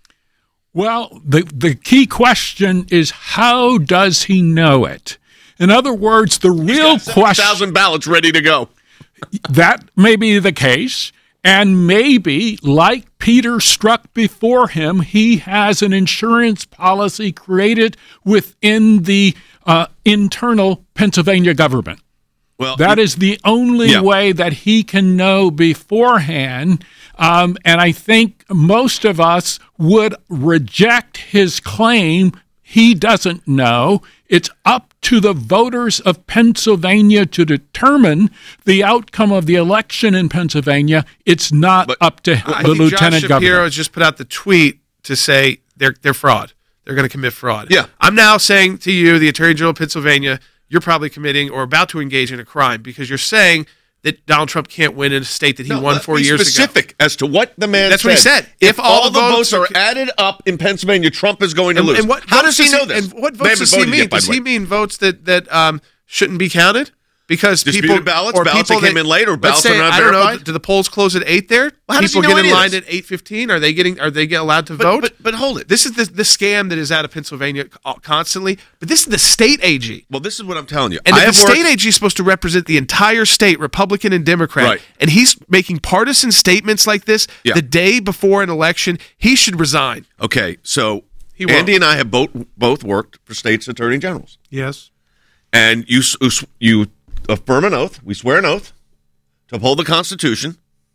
Speaker 14: Well, the, the key question is how does he know it? In other words, the real question...
Speaker 6: thousand ballots ready to go.
Speaker 14: That may be the case. And maybe, like Peter Strzok before him, he has an insurance policy created within the uh, internal Pennsylvania government.
Speaker 6: Well,
Speaker 14: that is the only
Speaker 6: yeah.
Speaker 14: way that he can know beforehand. Um, and I think most of us would reject his claim he doesn't know. It's up to the voters of Pennsylvania to determine the outcome of the election in Pennsylvania. It's not
Speaker 6: but,
Speaker 14: up to
Speaker 1: I
Speaker 14: the
Speaker 1: think
Speaker 14: lieutenant
Speaker 1: Josh
Speaker 14: governor.
Speaker 1: Shapiro has just put out the tweet to say they're they're fraud. They're going to commit fraud.
Speaker 6: Yeah.
Speaker 1: I'm now saying to you, the Attorney General of Pennsylvania, you're probably committing or about to engage in a crime because you're saying that Donald Trump can't win in a state that he
Speaker 6: No,
Speaker 1: won
Speaker 6: let's
Speaker 1: four
Speaker 6: be
Speaker 1: years
Speaker 6: specific
Speaker 1: ago.
Speaker 6: as to what the man
Speaker 1: That's
Speaker 6: said.
Speaker 1: what he said.
Speaker 6: If,
Speaker 1: If all
Speaker 6: all
Speaker 1: the
Speaker 6: the
Speaker 1: votes
Speaker 6: votes are
Speaker 1: are-
Speaker 6: added up in Pennsylvania, Trump is going to
Speaker 1: And,
Speaker 6: lose.
Speaker 1: and what,
Speaker 6: How
Speaker 1: what
Speaker 6: does he know
Speaker 1: he,
Speaker 6: this?
Speaker 1: And what
Speaker 6: They
Speaker 1: votes
Speaker 6: haven't
Speaker 1: does he
Speaker 6: voted
Speaker 1: mean?
Speaker 6: yet, by
Speaker 1: Does
Speaker 6: the
Speaker 1: he
Speaker 6: way.
Speaker 1: mean votes that that um, shouldn't be counted? Because
Speaker 6: Disputed
Speaker 1: people
Speaker 6: ballots?
Speaker 1: or
Speaker 6: Ballots
Speaker 1: people
Speaker 6: that came in late or
Speaker 1: let's
Speaker 6: ballots
Speaker 1: say,
Speaker 6: that are not
Speaker 1: I don't know.
Speaker 6: verified?
Speaker 1: Do the polls close at eight there?
Speaker 6: Well, how does
Speaker 1: people
Speaker 6: he know
Speaker 1: get in
Speaker 6: any of
Speaker 1: line
Speaker 6: this?
Speaker 1: at eight fifteen. Are they getting? Are they get allowed to
Speaker 6: But,
Speaker 1: vote?
Speaker 6: but, but hold it.
Speaker 1: This is the, the scam that is out of Pennsylvania constantly. But this is the state A G.
Speaker 6: Well, this is what I'm telling you.
Speaker 1: And
Speaker 6: I
Speaker 1: if
Speaker 6: have
Speaker 1: the state
Speaker 6: worked-
Speaker 1: A G is supposed to represent the entire state, Republican and Democrat,
Speaker 6: Right.
Speaker 1: and he's making partisan statements like this
Speaker 6: Yeah.
Speaker 1: the day before an election, he should resign.
Speaker 6: Okay, so
Speaker 1: He won't.
Speaker 6: Andy and I have both both worked for states' attorney generals.
Speaker 8: Yes.
Speaker 6: and you you affirm an oath. We swear an oath to uphold the Constitution.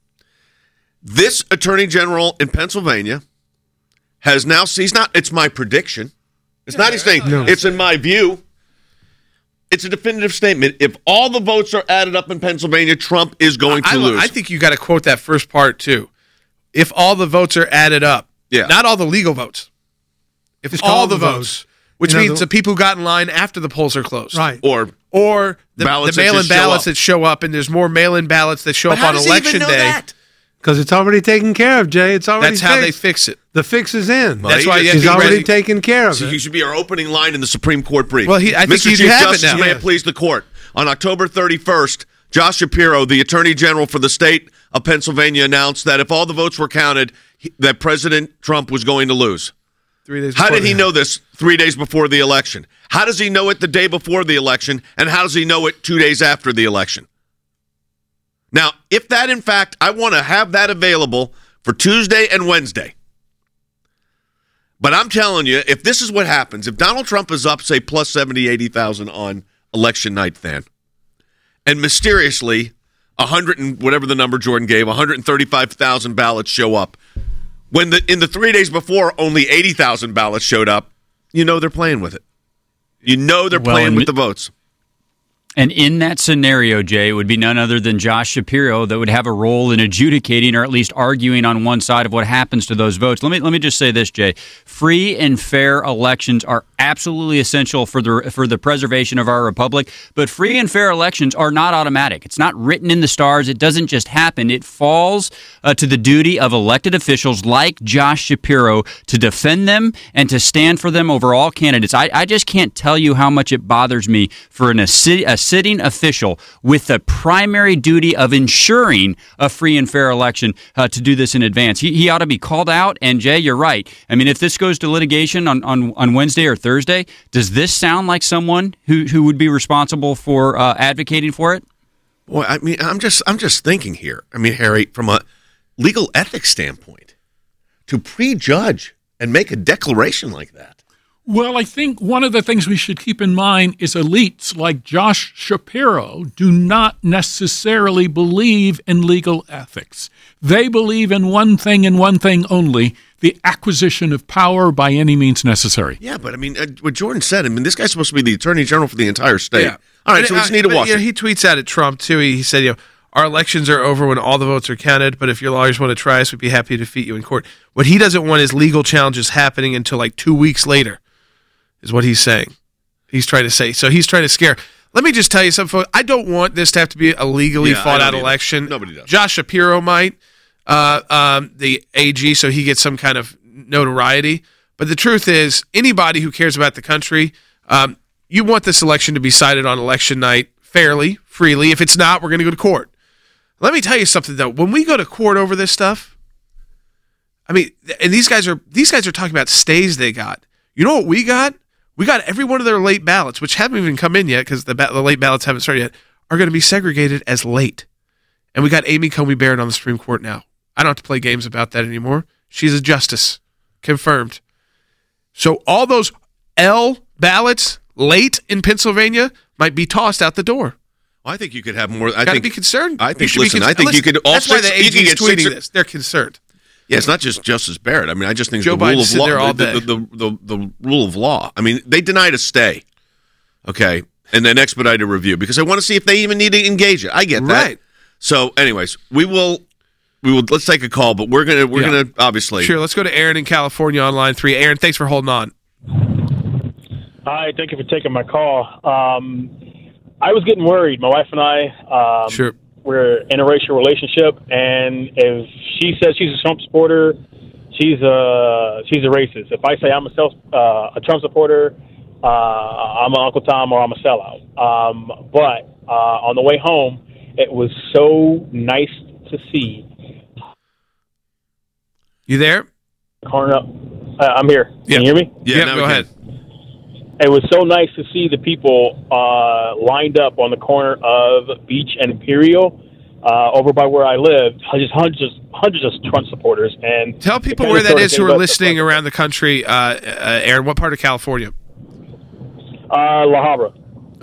Speaker 6: This Attorney General in Pennsylvania has now. He's not. It's my prediction. It's not. He's saying no. It's in my view. It's a definitive statement. If all the votes are added up in Pennsylvania, Trump is going to
Speaker 1: I,
Speaker 6: lose.
Speaker 1: I think you got to quote that first part too. If all the votes are added up,
Speaker 6: yeah,
Speaker 1: not all the legal votes. If
Speaker 8: it's
Speaker 1: all, all the
Speaker 8: votes,
Speaker 1: votes, which
Speaker 8: you know,
Speaker 1: means
Speaker 8: the,
Speaker 1: the people who got in line after the polls are closed,
Speaker 8: right?
Speaker 6: Or
Speaker 1: or the, the mail-in ballots that show up, and there's more mail-in ballots that show
Speaker 6: but
Speaker 1: up on election day.
Speaker 8: Because it's already taken care of, Jay. It's already
Speaker 1: That's
Speaker 8: fixed.
Speaker 1: how they fix it.
Speaker 8: The fix is in.
Speaker 1: Well, That's why
Speaker 8: he's
Speaker 1: he
Speaker 8: already
Speaker 1: ready.
Speaker 8: taken care of
Speaker 6: so
Speaker 8: it.
Speaker 6: He should be our opening line in the Supreme Court brief.
Speaker 1: Well, he, I think
Speaker 6: Mister
Speaker 1: you
Speaker 6: Chief
Speaker 1: have
Speaker 6: Justice,
Speaker 1: it now.
Speaker 6: may it please the court. On October thirty-first, Josh Shapiro, the Attorney General for the state of Pennsylvania, announced that if all the votes were counted, he, that President Trump was going to lose.
Speaker 1: Three days
Speaker 6: how
Speaker 1: before
Speaker 6: did he know this three days before the election? How does he know it the day before the election? And how does he know it two days after the election? Now, if that, in fact, I want to have that available for Tuesday and Wednesday. But I'm telling you, if this is what happens, if Donald Trump is up, say, plus seventy, eighty thousand on election night, then, and mysteriously, one hundred and whatever the number Jordan gave, one hundred thirty-five thousand ballots show up, when the in the three days before only eighty thousand ballots showed up, you know they're playing with it. You know they're
Speaker 9: well,
Speaker 6: playing with the votes.
Speaker 9: And in that scenario, Jay, it would be none other than Josh Shapiro that would have a role in adjudicating or at least arguing on one side of what happens to those votes. Let me let me just say this, Jay. Free and fair elections are absolutely essential for the for the preservation of our republic, but free and fair elections are not automatic. It's not written in the stars. It doesn't just happen. It falls uh, to the duty of elected officials like Josh Shapiro to defend them and to stand for them over all candidates. I, I just can't tell you how much it bothers me for an, a, a sitting official with the primary duty of ensuring a free and fair election uh, to do this in advance. He, he ought to be called out. And Jay, you're right. I mean, if this goes to litigation on, on, on Wednesday or Thursday, does this sound like someone who, who would be responsible for uh, advocating for it?
Speaker 6: Well, I mean, I'm just I'm just thinking here. I mean, Harry, from a legal ethics standpoint, to prejudge and make a declaration like that.
Speaker 14: Well, I think one of the things we should keep in mind is elites like Josh Shapiro do not necessarily believe in legal ethics. They believe in one thing and one thing only, the acquisition of power by any means necessary.
Speaker 6: Yeah, but I mean, uh, what Jordan said, I mean, this guy's supposed to be the Attorney General for the entire state. Yeah. All right, but, so we just need to watch
Speaker 1: you know,
Speaker 6: it.
Speaker 1: He tweets out at Trump, too. He, he said, you know, our elections are over when all the votes are counted, but if your lawyers want to try us, we'd be happy to defeat you in court. What he doesn't want is legal challenges happening until like two weeks later. Is what he's saying. He's trying to say. So he's trying to scare. Let me just tell you something, folks. I don't want this to have to be a legally
Speaker 6: yeah,
Speaker 1: fought out
Speaker 6: either.
Speaker 1: election.
Speaker 6: Nobody does.
Speaker 1: Josh Shapiro might, uh, um, the A G, so he gets some kind of notoriety. But the truth is, anybody who cares about the country, um, you want this election to be decided on election night fairly, freely. If it's not, we're going to go to court. Let me tell you something, though. When we go to court over this stuff, I mean, and these guys are these guys are talking about stays they got. You know what we got? We got every one of their late ballots, which haven't even come in yet because the, ba- the late ballots haven't started yet, are going to be segregated as late. And we got Amy Coney Barrett on the Supreme Court now. I don't have to play games about that anymore. She's a justice. Confirmed. So all those L ballots late in Pennsylvania might be tossed out the door.
Speaker 6: Well, I think you could have more. I
Speaker 1: Gotta
Speaker 6: think
Speaker 1: be concerned.
Speaker 6: I think.
Speaker 1: You
Speaker 6: Listen,
Speaker 1: be con-
Speaker 6: I think
Speaker 1: listen,
Speaker 6: you could. All
Speaker 1: that's
Speaker 6: six,
Speaker 1: why the
Speaker 6: you
Speaker 1: A G
Speaker 6: could
Speaker 1: is
Speaker 6: get
Speaker 1: tweeting
Speaker 6: six or,
Speaker 1: this. They're concerned.
Speaker 6: Yeah, it's not just Justice Barrett. I mean, I just think
Speaker 1: Joe
Speaker 6: the rule
Speaker 1: Biden's
Speaker 6: of
Speaker 1: sitting
Speaker 6: law,
Speaker 1: there all
Speaker 6: the,
Speaker 1: day.
Speaker 6: the, the, the, the rule of law. I mean, they denied a stay, okay, and then expedited review because they want to see if they even need to engage it. I get that.
Speaker 1: Right.
Speaker 6: So, anyways, we will, we will. Let's take a call, but we're gonna, we're
Speaker 1: Yeah.
Speaker 6: gonna obviously.
Speaker 1: Sure. Let's go to Aaron in California on line three. Aaron, thanks for holding on.
Speaker 15: Hi, thank you for taking my call. Um, I was getting worried. My wife and I, um,
Speaker 1: sure.
Speaker 15: we're in a interracial relationship, and if she says she's a Trump supporter, she's a she's a racist. If I say I'm a self uh, a Trump supporter, uh, I'm an Uncle Tom or I'm a sellout. Um, but uh, on the way home, it was so nice to see.
Speaker 1: You there?
Speaker 15: Corner up. Uh, I'm here. Can
Speaker 1: Yeah.
Speaker 15: you hear me?
Speaker 6: Yeah,
Speaker 1: Yep,
Speaker 6: now
Speaker 1: go
Speaker 6: we
Speaker 1: ahead.
Speaker 6: can.
Speaker 15: It was so nice to see the people uh, lined up on the corner of Beach and Imperial uh, over by where I lived. Just hundreds, hundreds of Trump supporters. And
Speaker 1: Tell people where that is who are listening around the country. Uh, uh, Aaron, what part of California?
Speaker 15: Uh, La Habra.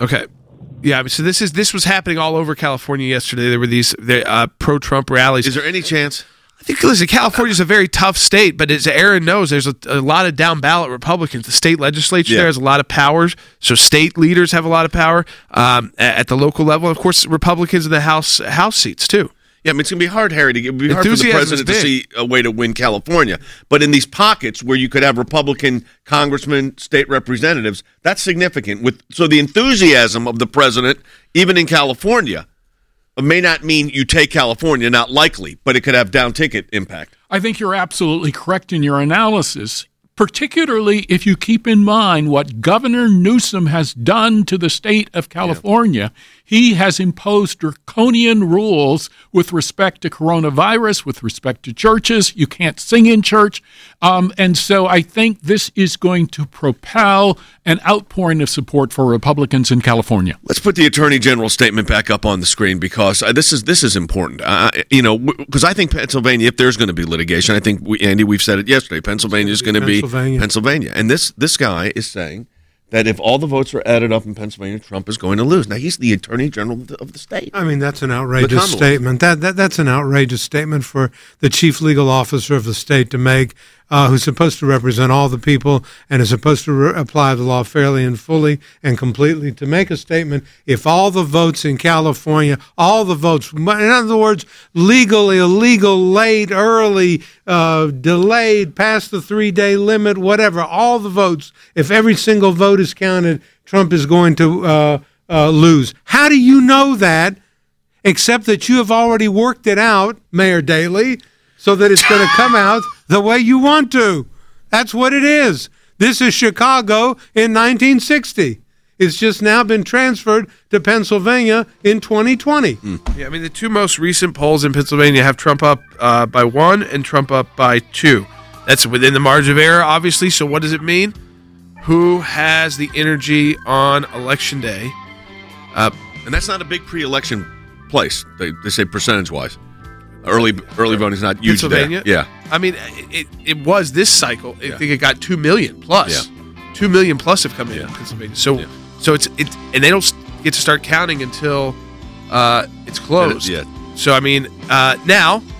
Speaker 1: Okay. Yeah, so this is this was happening all over California yesterday. There were these uh, pro-Trump rallies.
Speaker 6: Is there any chance?
Speaker 1: I think, listen, California's a very tough state, but as Aaron knows, there's a, a lot of down-ballot Republicans. The state legislature
Speaker 6: Yeah.
Speaker 1: there has a lot of powers, so state leaders have a lot of power um, at, at the local level. Of course, Republicans in the House House seats, too.
Speaker 6: Yeah, I mean, it's going to be hard, Harry, to get, it'd be hard for the
Speaker 1: Enthusiasm is
Speaker 6: president to
Speaker 1: big.
Speaker 6: see a way to win California. But in these pockets where you could have Republican congressmen, state representatives, that's significant. With So the enthusiasm of the president, even in California, may not mean you take California, not likely, but it could have down-ticket impact.
Speaker 14: I think you're absolutely correct in your analysis, particularly if you keep in mind what Governor Newsom has done to the state of California. Yeah. He has imposed draconian rules with respect to coronavirus, with respect to churches. You can't sing in church. Um, and so I think this is going to propel an outpouring of support for Republicans in California.
Speaker 6: Let's put the Attorney General's statement back up on the screen because uh, this is this is important. Uh, you know, because I think Pennsylvania, if there's going to be litigation, I think, we, Andy, we've said it yesterday, Pennsylvania is going to be Pennsylvania. Pennsylvania. And this this guy is saying that if all the votes are added up in Pennsylvania, Trump is going to lose. Now, he's the Attorney General of the, of the state.
Speaker 8: I mean, that's an outrageous statement. That, that That's an outrageous statement for the chief legal officer of the state to make, uh, who's supposed to represent all the people and is supposed to re- apply the law fairly and fully and completely, to make a statement, if all the votes in California, all the votes, in other words, legal, illegal, late, early, uh, delayed, past the three-day limit, whatever, all the votes, if every single vote is counted, Trump is going to uh, uh, lose. How do you know that, except that you have already worked it out, Mayor Daley, so that it's going to come out the way you want to? That's what it is. This is Chicago in nineteen sixty. It's just now been transferred to Pennsylvania in twenty twenty.
Speaker 6: Mm.
Speaker 1: Yeah, I mean, the two most recent polls in Pennsylvania have Trump up uh, by one and Trump up by two. That's within the margin of error, obviously. So what does it mean? Who has the energy on Election Day?
Speaker 6: Uh, and that's not a big pre-election place, they, they say percentage-wise. Early early voting is not huge
Speaker 1: Pennsylvania?
Speaker 6: there. Yeah.
Speaker 1: I mean, it, it was this cycle. I
Speaker 6: Yeah.
Speaker 1: think it got two million plus.
Speaker 6: Yeah.
Speaker 1: two million plus have come in
Speaker 6: Yeah.
Speaker 1: in Pennsylvania. So,
Speaker 6: Yeah.
Speaker 1: so it's it, and they don't get to start counting until uh, it's closed.
Speaker 6: Yeah.
Speaker 1: So I mean, uh, now zero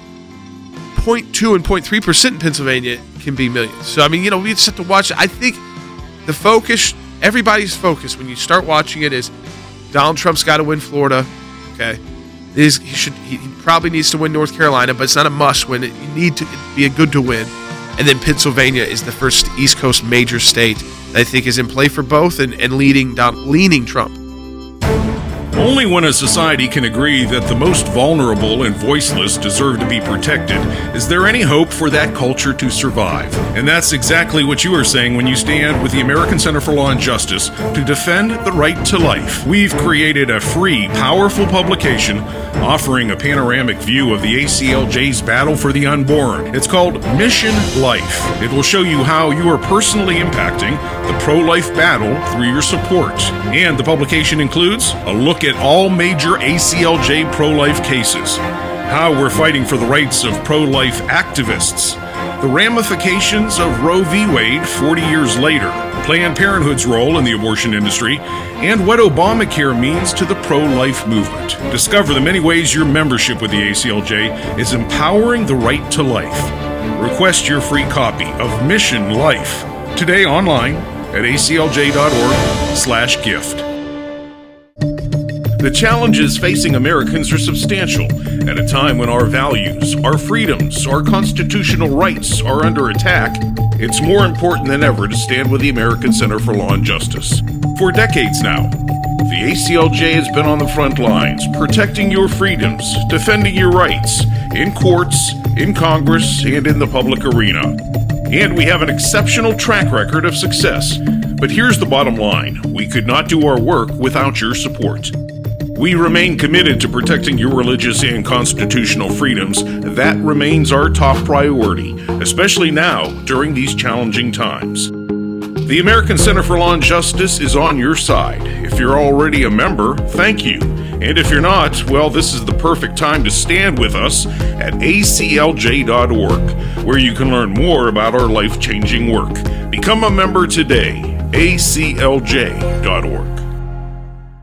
Speaker 1: point two and zero point three percent in Pennsylvania can be millions. So I mean, you know, we just have to watch. I think the focus, everybody's focus when you start watching it, is Donald Trump's got to win Florida. Okay. Is he should he, he probably needs to win North Carolina, but it's not a must win. It you need to be a good to win, and then Pennsylvania is the first East Coast major state that I think is in play for both and, and leading down leaning Trump.
Speaker 7: Only when a society can agree that the most vulnerable and voiceless deserve to be protected is there any hope for that culture to survive. And that's exactly what you are saying when you stand with the American Center for Law and Justice to defend the right to life. We've created a free, powerful publication offering a panoramic view of the A C L J's battle for the unborn. It's called Mission Life. It will show you how you are personally impacting the pro-life battle through your support. And the publication includes a look at all major A C L J pro-life cases, how we're fighting for the rights of pro-life activists, the ramifications of Roe v. Wade forty years later, Planned Parenthood's role in the abortion industry, and what Obamacare means to the pro-life movement. Discover the many ways your membership with the A C L J is empowering the right to life. Request your free copy of Mission Life today online at A C L J dot org slash gift. The challenges facing Americans are substantial at a time when our values, our freedoms, our constitutional rights are under attack. It's more important than ever to stand with the American Center for Law and Justice. For decades now, the A C L J has been on the front lines, protecting your freedoms, defending your rights, in courts, in Congress, and in the public arena. And we have an exceptional track record of success. But here's the bottom line. We could not do our work without your support. We remain committed to protecting your religious and constitutional freedoms. That remains our top priority, especially now during these challenging times. The American Center for Law and Justice is on your side. If you're already a member, thank you. And if you're not, well, this is the perfect time to stand with us at A C L J dot org, where you can learn more about our life-changing work. Become a member today, A C L J dot org.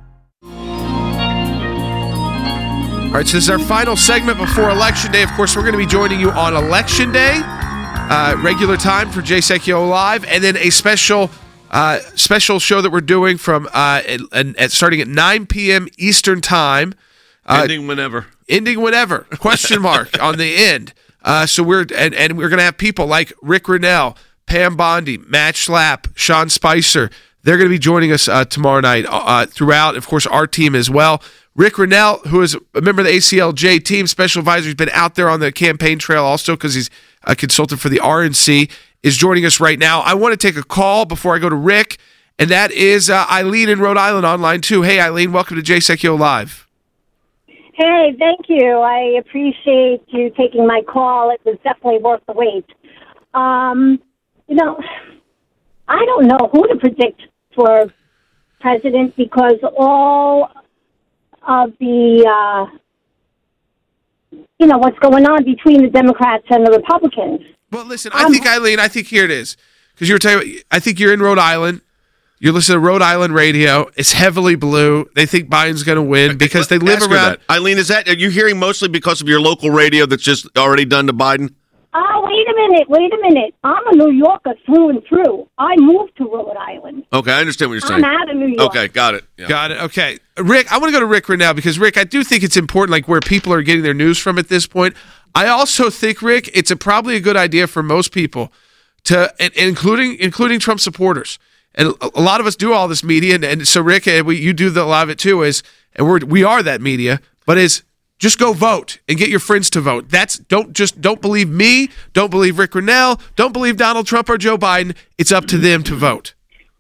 Speaker 1: All right, so this is our final segment before Election Day. Of course, we're going to be joining you on Election Day, uh, regular time for Jay Sekulow Live, and then a special uh, special show that we're doing from uh, at, at starting at nine p.m. Eastern Time. Uh,
Speaker 6: ending whenever.
Speaker 1: Ending whenever. Question mark on the end. Uh, so we're and, and we're going to have people like Rick Renell, Pam Bondi, Matt Schlapp, Sean Spicer. They're going to be joining us uh, tomorrow night uh, throughout, of course, our team as well. Rick Renell, who is a member of the A C L J team, special advisor, he's been out there on the campaign trail also because he's a consultant for the R N C, is joining us right now. I want to take a call before I go to Rick, and that is uh, Eileen in Rhode Island online too. Hey, Eileen, welcome to Jay Sekulow Live.
Speaker 16: Hey, thank you. I appreciate you taking my call. It was definitely worth the wait. Um, you know, I don't know who to predict for president because all of the, uh, you know, what's going on between the Democrats and the Republicans.
Speaker 1: Well, listen, I um, think, Eileen, I think here it is. Because you were telling I think you're in Rhode Island. You're listening to Rhode Island radio. It's heavily blue. They think Biden's going to win because they live
Speaker 6: Ask
Speaker 1: around.
Speaker 6: Eileen, is that, are you hearing mostly because of your local radio that's just already done to Biden?
Speaker 16: Oh, wait a minute, wait a minute. I'm a New Yorker through and through. I moved to Rhode Island.
Speaker 6: Okay, I understand what you're saying.
Speaker 16: I'm out of New York.
Speaker 6: Okay, got it.
Speaker 1: Yeah. Got it. Okay. Rick, I want to go to Rick right now because, Rick, I do think it's important, like, where people are getting their news from at this point. I also think, Rick, it's a, probably a good idea for most people to, and, including including Trump supporters. And a lot of us do all this media, and, and so, Rick, we, you do the, a lot of it too, is, and we're, we are that media, but is just go vote and get your friends to vote. That's don't just don't believe me, don't believe Rick Renell, don't believe Donald Trump or Joe Biden. It's up to them to vote.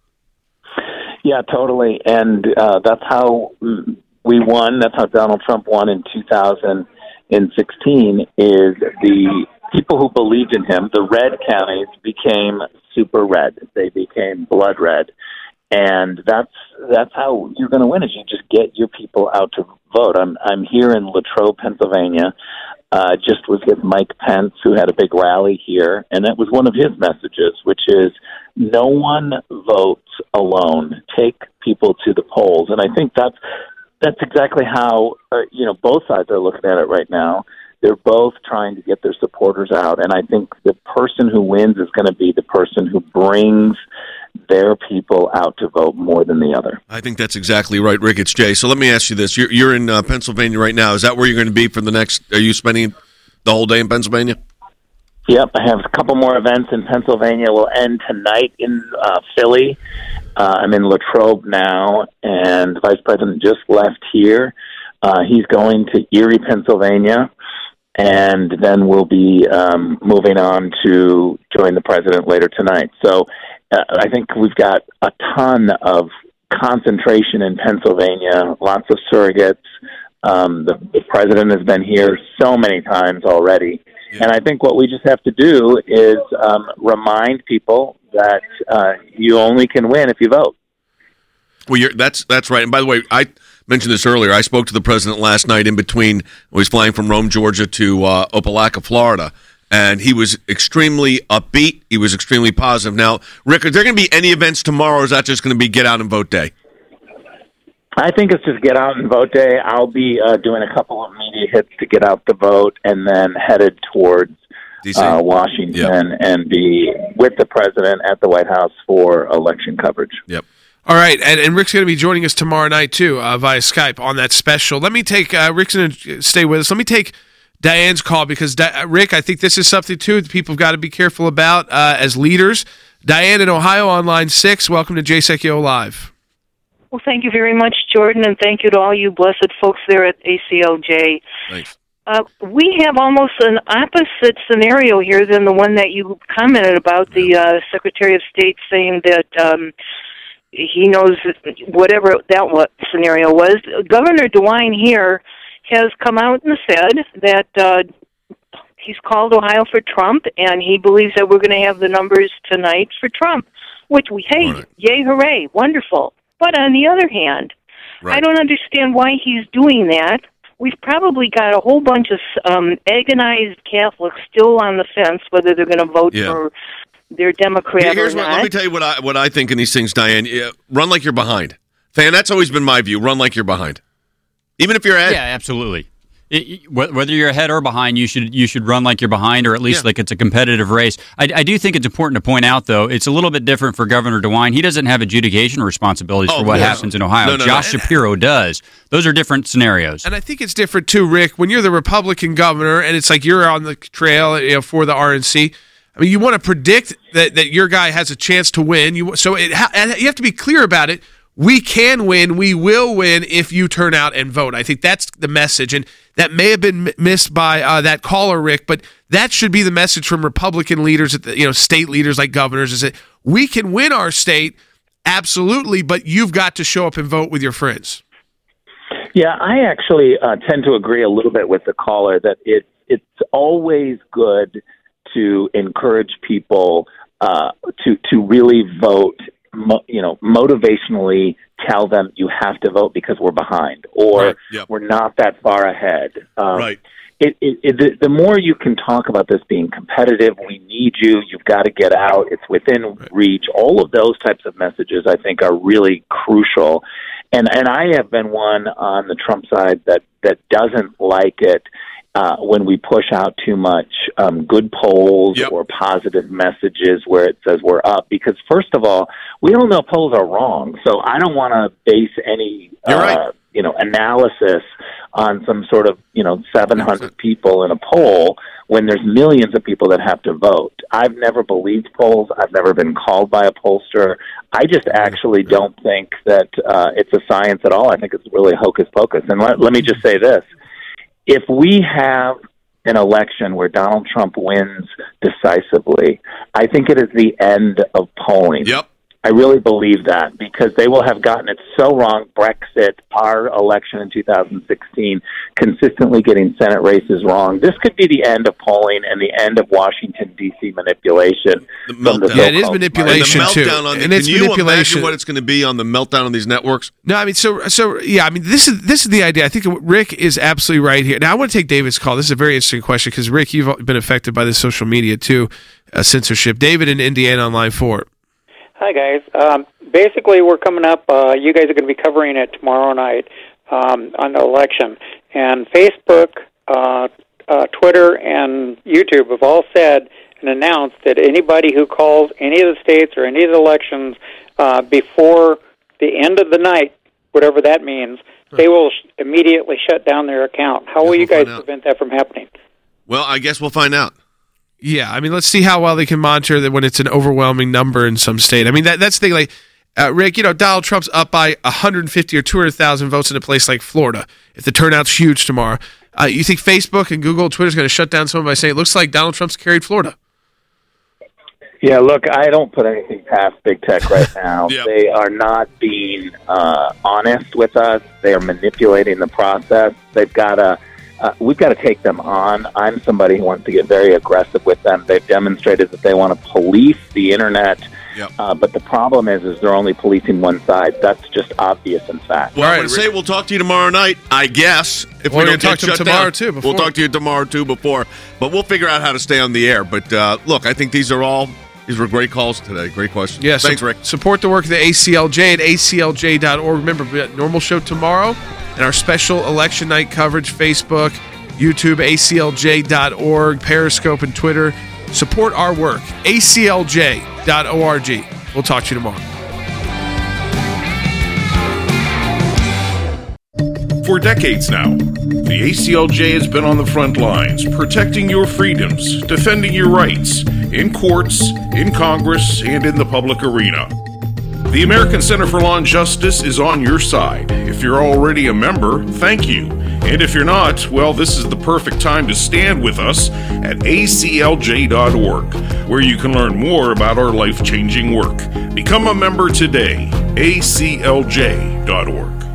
Speaker 17: Yeah, totally. And uh, that's how we won. That's how Donald Trump won in two thousand sixteen, is the people who believed in him, the red counties, became super red. They became blood red. And that's that's how you're going to win, is you just get your people out to vote. I'm I'm here in Latrobe, Pennsylvania. Uh, just was with Mike Pence, who had a big rally here, and that was one of his messages, which is no one votes alone. Take people to the polls, and I think that's that's exactly how uh, you know both sides are looking at it right now. They're both trying to get their supporters out, and I think the person who wins is going to be the person who brings their people out to vote more than the other.
Speaker 6: I think that's exactly right, Rick. It's Jay. So let me ask you this. You're, you're in uh, Pennsylvania right now. Is that where you're going to be for the next, are you spending the whole day in Pennsylvania?
Speaker 17: Yep, I have a couple more events in Pennsylvania. We'll end tonight in uh, Philly. Uh, I'm in Latrobe now, and the Vice President just left here. Uh, he's going to Erie, Pennsylvania, and then we'll be um, moving on to join the President later tonight. So uh, I think we've got a ton of concentration in Pennsylvania, lots of surrogates. Um, the, the President has been here so many times already. Yeah. And I think what we just have to do is um, remind people that uh, you only can win if you vote.
Speaker 6: Well, you're, that's that's right. And by the way, I mentioned this earlier. I spoke to the president last night in between. I was flying from Rome, Georgia to uh, Opelika, Florida, and he was extremely upbeat. He was extremely positive. Now, Rick, are there going to be any events tomorrow, or is that just going to be get out and vote day?
Speaker 17: I think it's just get out and vote day. I'll be uh, doing a couple of media hits to get out the vote, and then headed towards uh, Washington yep. and be with the president at the White House for election coverage.
Speaker 6: Yep.
Speaker 1: All right, and, and Rick's going to be joining us tomorrow night, too, uh, via Skype on that special. Let me take, uh, Rick's going to stay with us. Let me take Diane's call because, Di- Rick, I think this is something, too, that people have got to be careful about uh, as leaders. Diane in Ohio on line six. Welcome to Jay Sekulow Live.
Speaker 18: Well, thank you very much, Jordan, and thank you to all you blessed folks there at A C L J.
Speaker 6: Thanks.
Speaker 18: Uh, we have almost an opposite scenario here than the one that you commented about, the uh, Secretary of State saying that um, he knows whatever that what scenario was. Governor DeWine here has come out and said that uh, he's called Ohio for Trump, and he believes that we're going to have the numbers tonight for Trump, which we, hey, right. Yay, hooray, wonderful. But on the other hand, right. I don't understand why he's doing that. We've probably got a whole bunch of um, agonized Catholics still on the fence whether they're going to vote
Speaker 6: yeah.
Speaker 18: for their Democrat
Speaker 6: yeah, here's
Speaker 18: or
Speaker 6: what,
Speaker 18: not.
Speaker 6: Let me tell you what I what I think in these things, Diane. Yeah, run like you're behind. Fan, that's always been my view. Run like you're behind. Even if you're ahead.
Speaker 9: Yeah, absolutely. It, whether you're ahead or behind, you should you should run like you're behind, or at least yeah. like it's a competitive race. I, I do think it's important to point out, though, it's a little bit different for Governor DeWine. He doesn't have adjudication responsibilities oh, for what no. happens in Ohio. No, no, Josh no. Shapiro does. Those are different scenarios.
Speaker 1: And I think it's different, too, Rick, when you're the Republican governor and it's like you're on the trail, you know, for the R N C. I mean, you want to predict that, that your guy has a chance to win. You So it ha- you have to be clear about it. We can win. We will win if you turn out and vote. I think that's the message. And that may have been missed by uh, that caller, Rick, but that should be the message from Republican leaders, at the, you know, state leaders like governors, is that we can win our state, absolutely, but you've got to show up and vote with your friends.
Speaker 17: Yeah, I actually uh, tend to agree a little bit with the caller that it, it's always good to encourage people uh, to to really vote. Mo- you know, motivationally tell them you have to vote because we're behind or right. yep. we're not that far ahead. Um, right. It, it, it, the, the more you can talk about this being competitive, we need you, you've got to get out, it's within right. reach. All of those types of messages, I think, are really crucial. And and I have been one on the Trump side that, that doesn't like it Uh, when we push out too much um, good polls yep. or positive messages where it says we're up. Because, first of all, we don't know polls are wrong. So I don't want to base any uh, right. you know, analysis on some sort of, you know, seven hundred people in a poll when there's millions of people that have to vote. I've never believed polls. I've never been called by a pollster. I just actually don't think that uh, it's a science at all. I think it's really hocus pocus. And let, let me just say this. If we have an election where Donald Trump wins decisively, I think it is the end of polling.
Speaker 6: Yep.
Speaker 17: I really believe that because they will have gotten it so wrong. Brexit, our election in two thousand sixteen, consistently getting Senate races wrong. This could be the end of polling and the end of Washington, D C manipulation.
Speaker 6: The meltdown.
Speaker 17: The
Speaker 1: yeah, it is manipulation,
Speaker 6: and the meltdown
Speaker 1: too.
Speaker 6: On the,
Speaker 1: and it's
Speaker 6: can you
Speaker 1: manipulation.
Speaker 6: imagine what it's going to be on the meltdown on these networks?
Speaker 1: No, I mean, so, so yeah, I mean, this is this is the idea. I think Rick is absolutely right here. Now, I want to take David's call. This is a very interesting question because, Rick, you've been affected by the social media, too, uh, censorship. David in Indiana on line four.
Speaker 19: Hi, guys. Um, basically, we're coming up. Uh, you guys are going to be covering it tomorrow night um, on the election. And Facebook, uh, uh, Twitter, and YouTube have all said and announced that anybody who calls any of the states or any of the elections uh, before the end of the night, whatever that means, they will sh- immediately shut down their account. How will you guys prevent that from happening?
Speaker 6: Well, I guess we'll find out.
Speaker 1: Yeah, I mean, let's see how well they can monitor that when it's an overwhelming number in some state. I mean, that that's the thing. Like, uh, Rick, you know, Donald Trump's up by one hundred fifty or two hundred thousand votes in a place like Florida. If the turnout's huge tomorrow, uh, you think Facebook and Google, Twitter's going to shut down someone by saying it looks like Donald Trump's carried Florida?
Speaker 17: Yeah, look, I don't put anything past big tech right now. Yep. They are not being uh, honest with us. They are manipulating the process. They've got a. Uh, we've got to take them on. I'm somebody who wants to get very aggressive with them. They've demonstrated that they want to police the internet, yep. uh, but the problem is, is they're only policing one side. That's just obvious in fact.
Speaker 6: Well, I would say we'll talk to you tomorrow night, I guess. If
Speaker 1: well,
Speaker 6: we don't
Speaker 1: talk
Speaker 6: get
Speaker 1: to
Speaker 6: shut
Speaker 1: tomorrow
Speaker 6: down.
Speaker 1: too. Before.
Speaker 6: We'll talk to you tomorrow too before, but we'll figure out how to stay on the air. But uh, look, I think these are all these were great calls today. Great questions.
Speaker 1: Yes,
Speaker 6: thanks, Rick.
Speaker 1: Support the work of the A C L J at A C L J dot org. Remember, we got normal show tomorrow and our special election night coverage. Facebook, YouTube, A C L J dot org, Periscope, and Twitter. Support our work. A C L J dot org. We'll talk to you tomorrow.
Speaker 7: For decades now, the A C L J has been on the front lines, protecting your freedoms, defending your rights, in courts, in Congress, and in the public arena. The American Center for Law and Justice is on your side. If you're already a member, thank you. And if you're not, well, this is the perfect time to stand with us at A C L J dot org, where you can learn more about our life-changing work. Become a member today, A C L J dot org.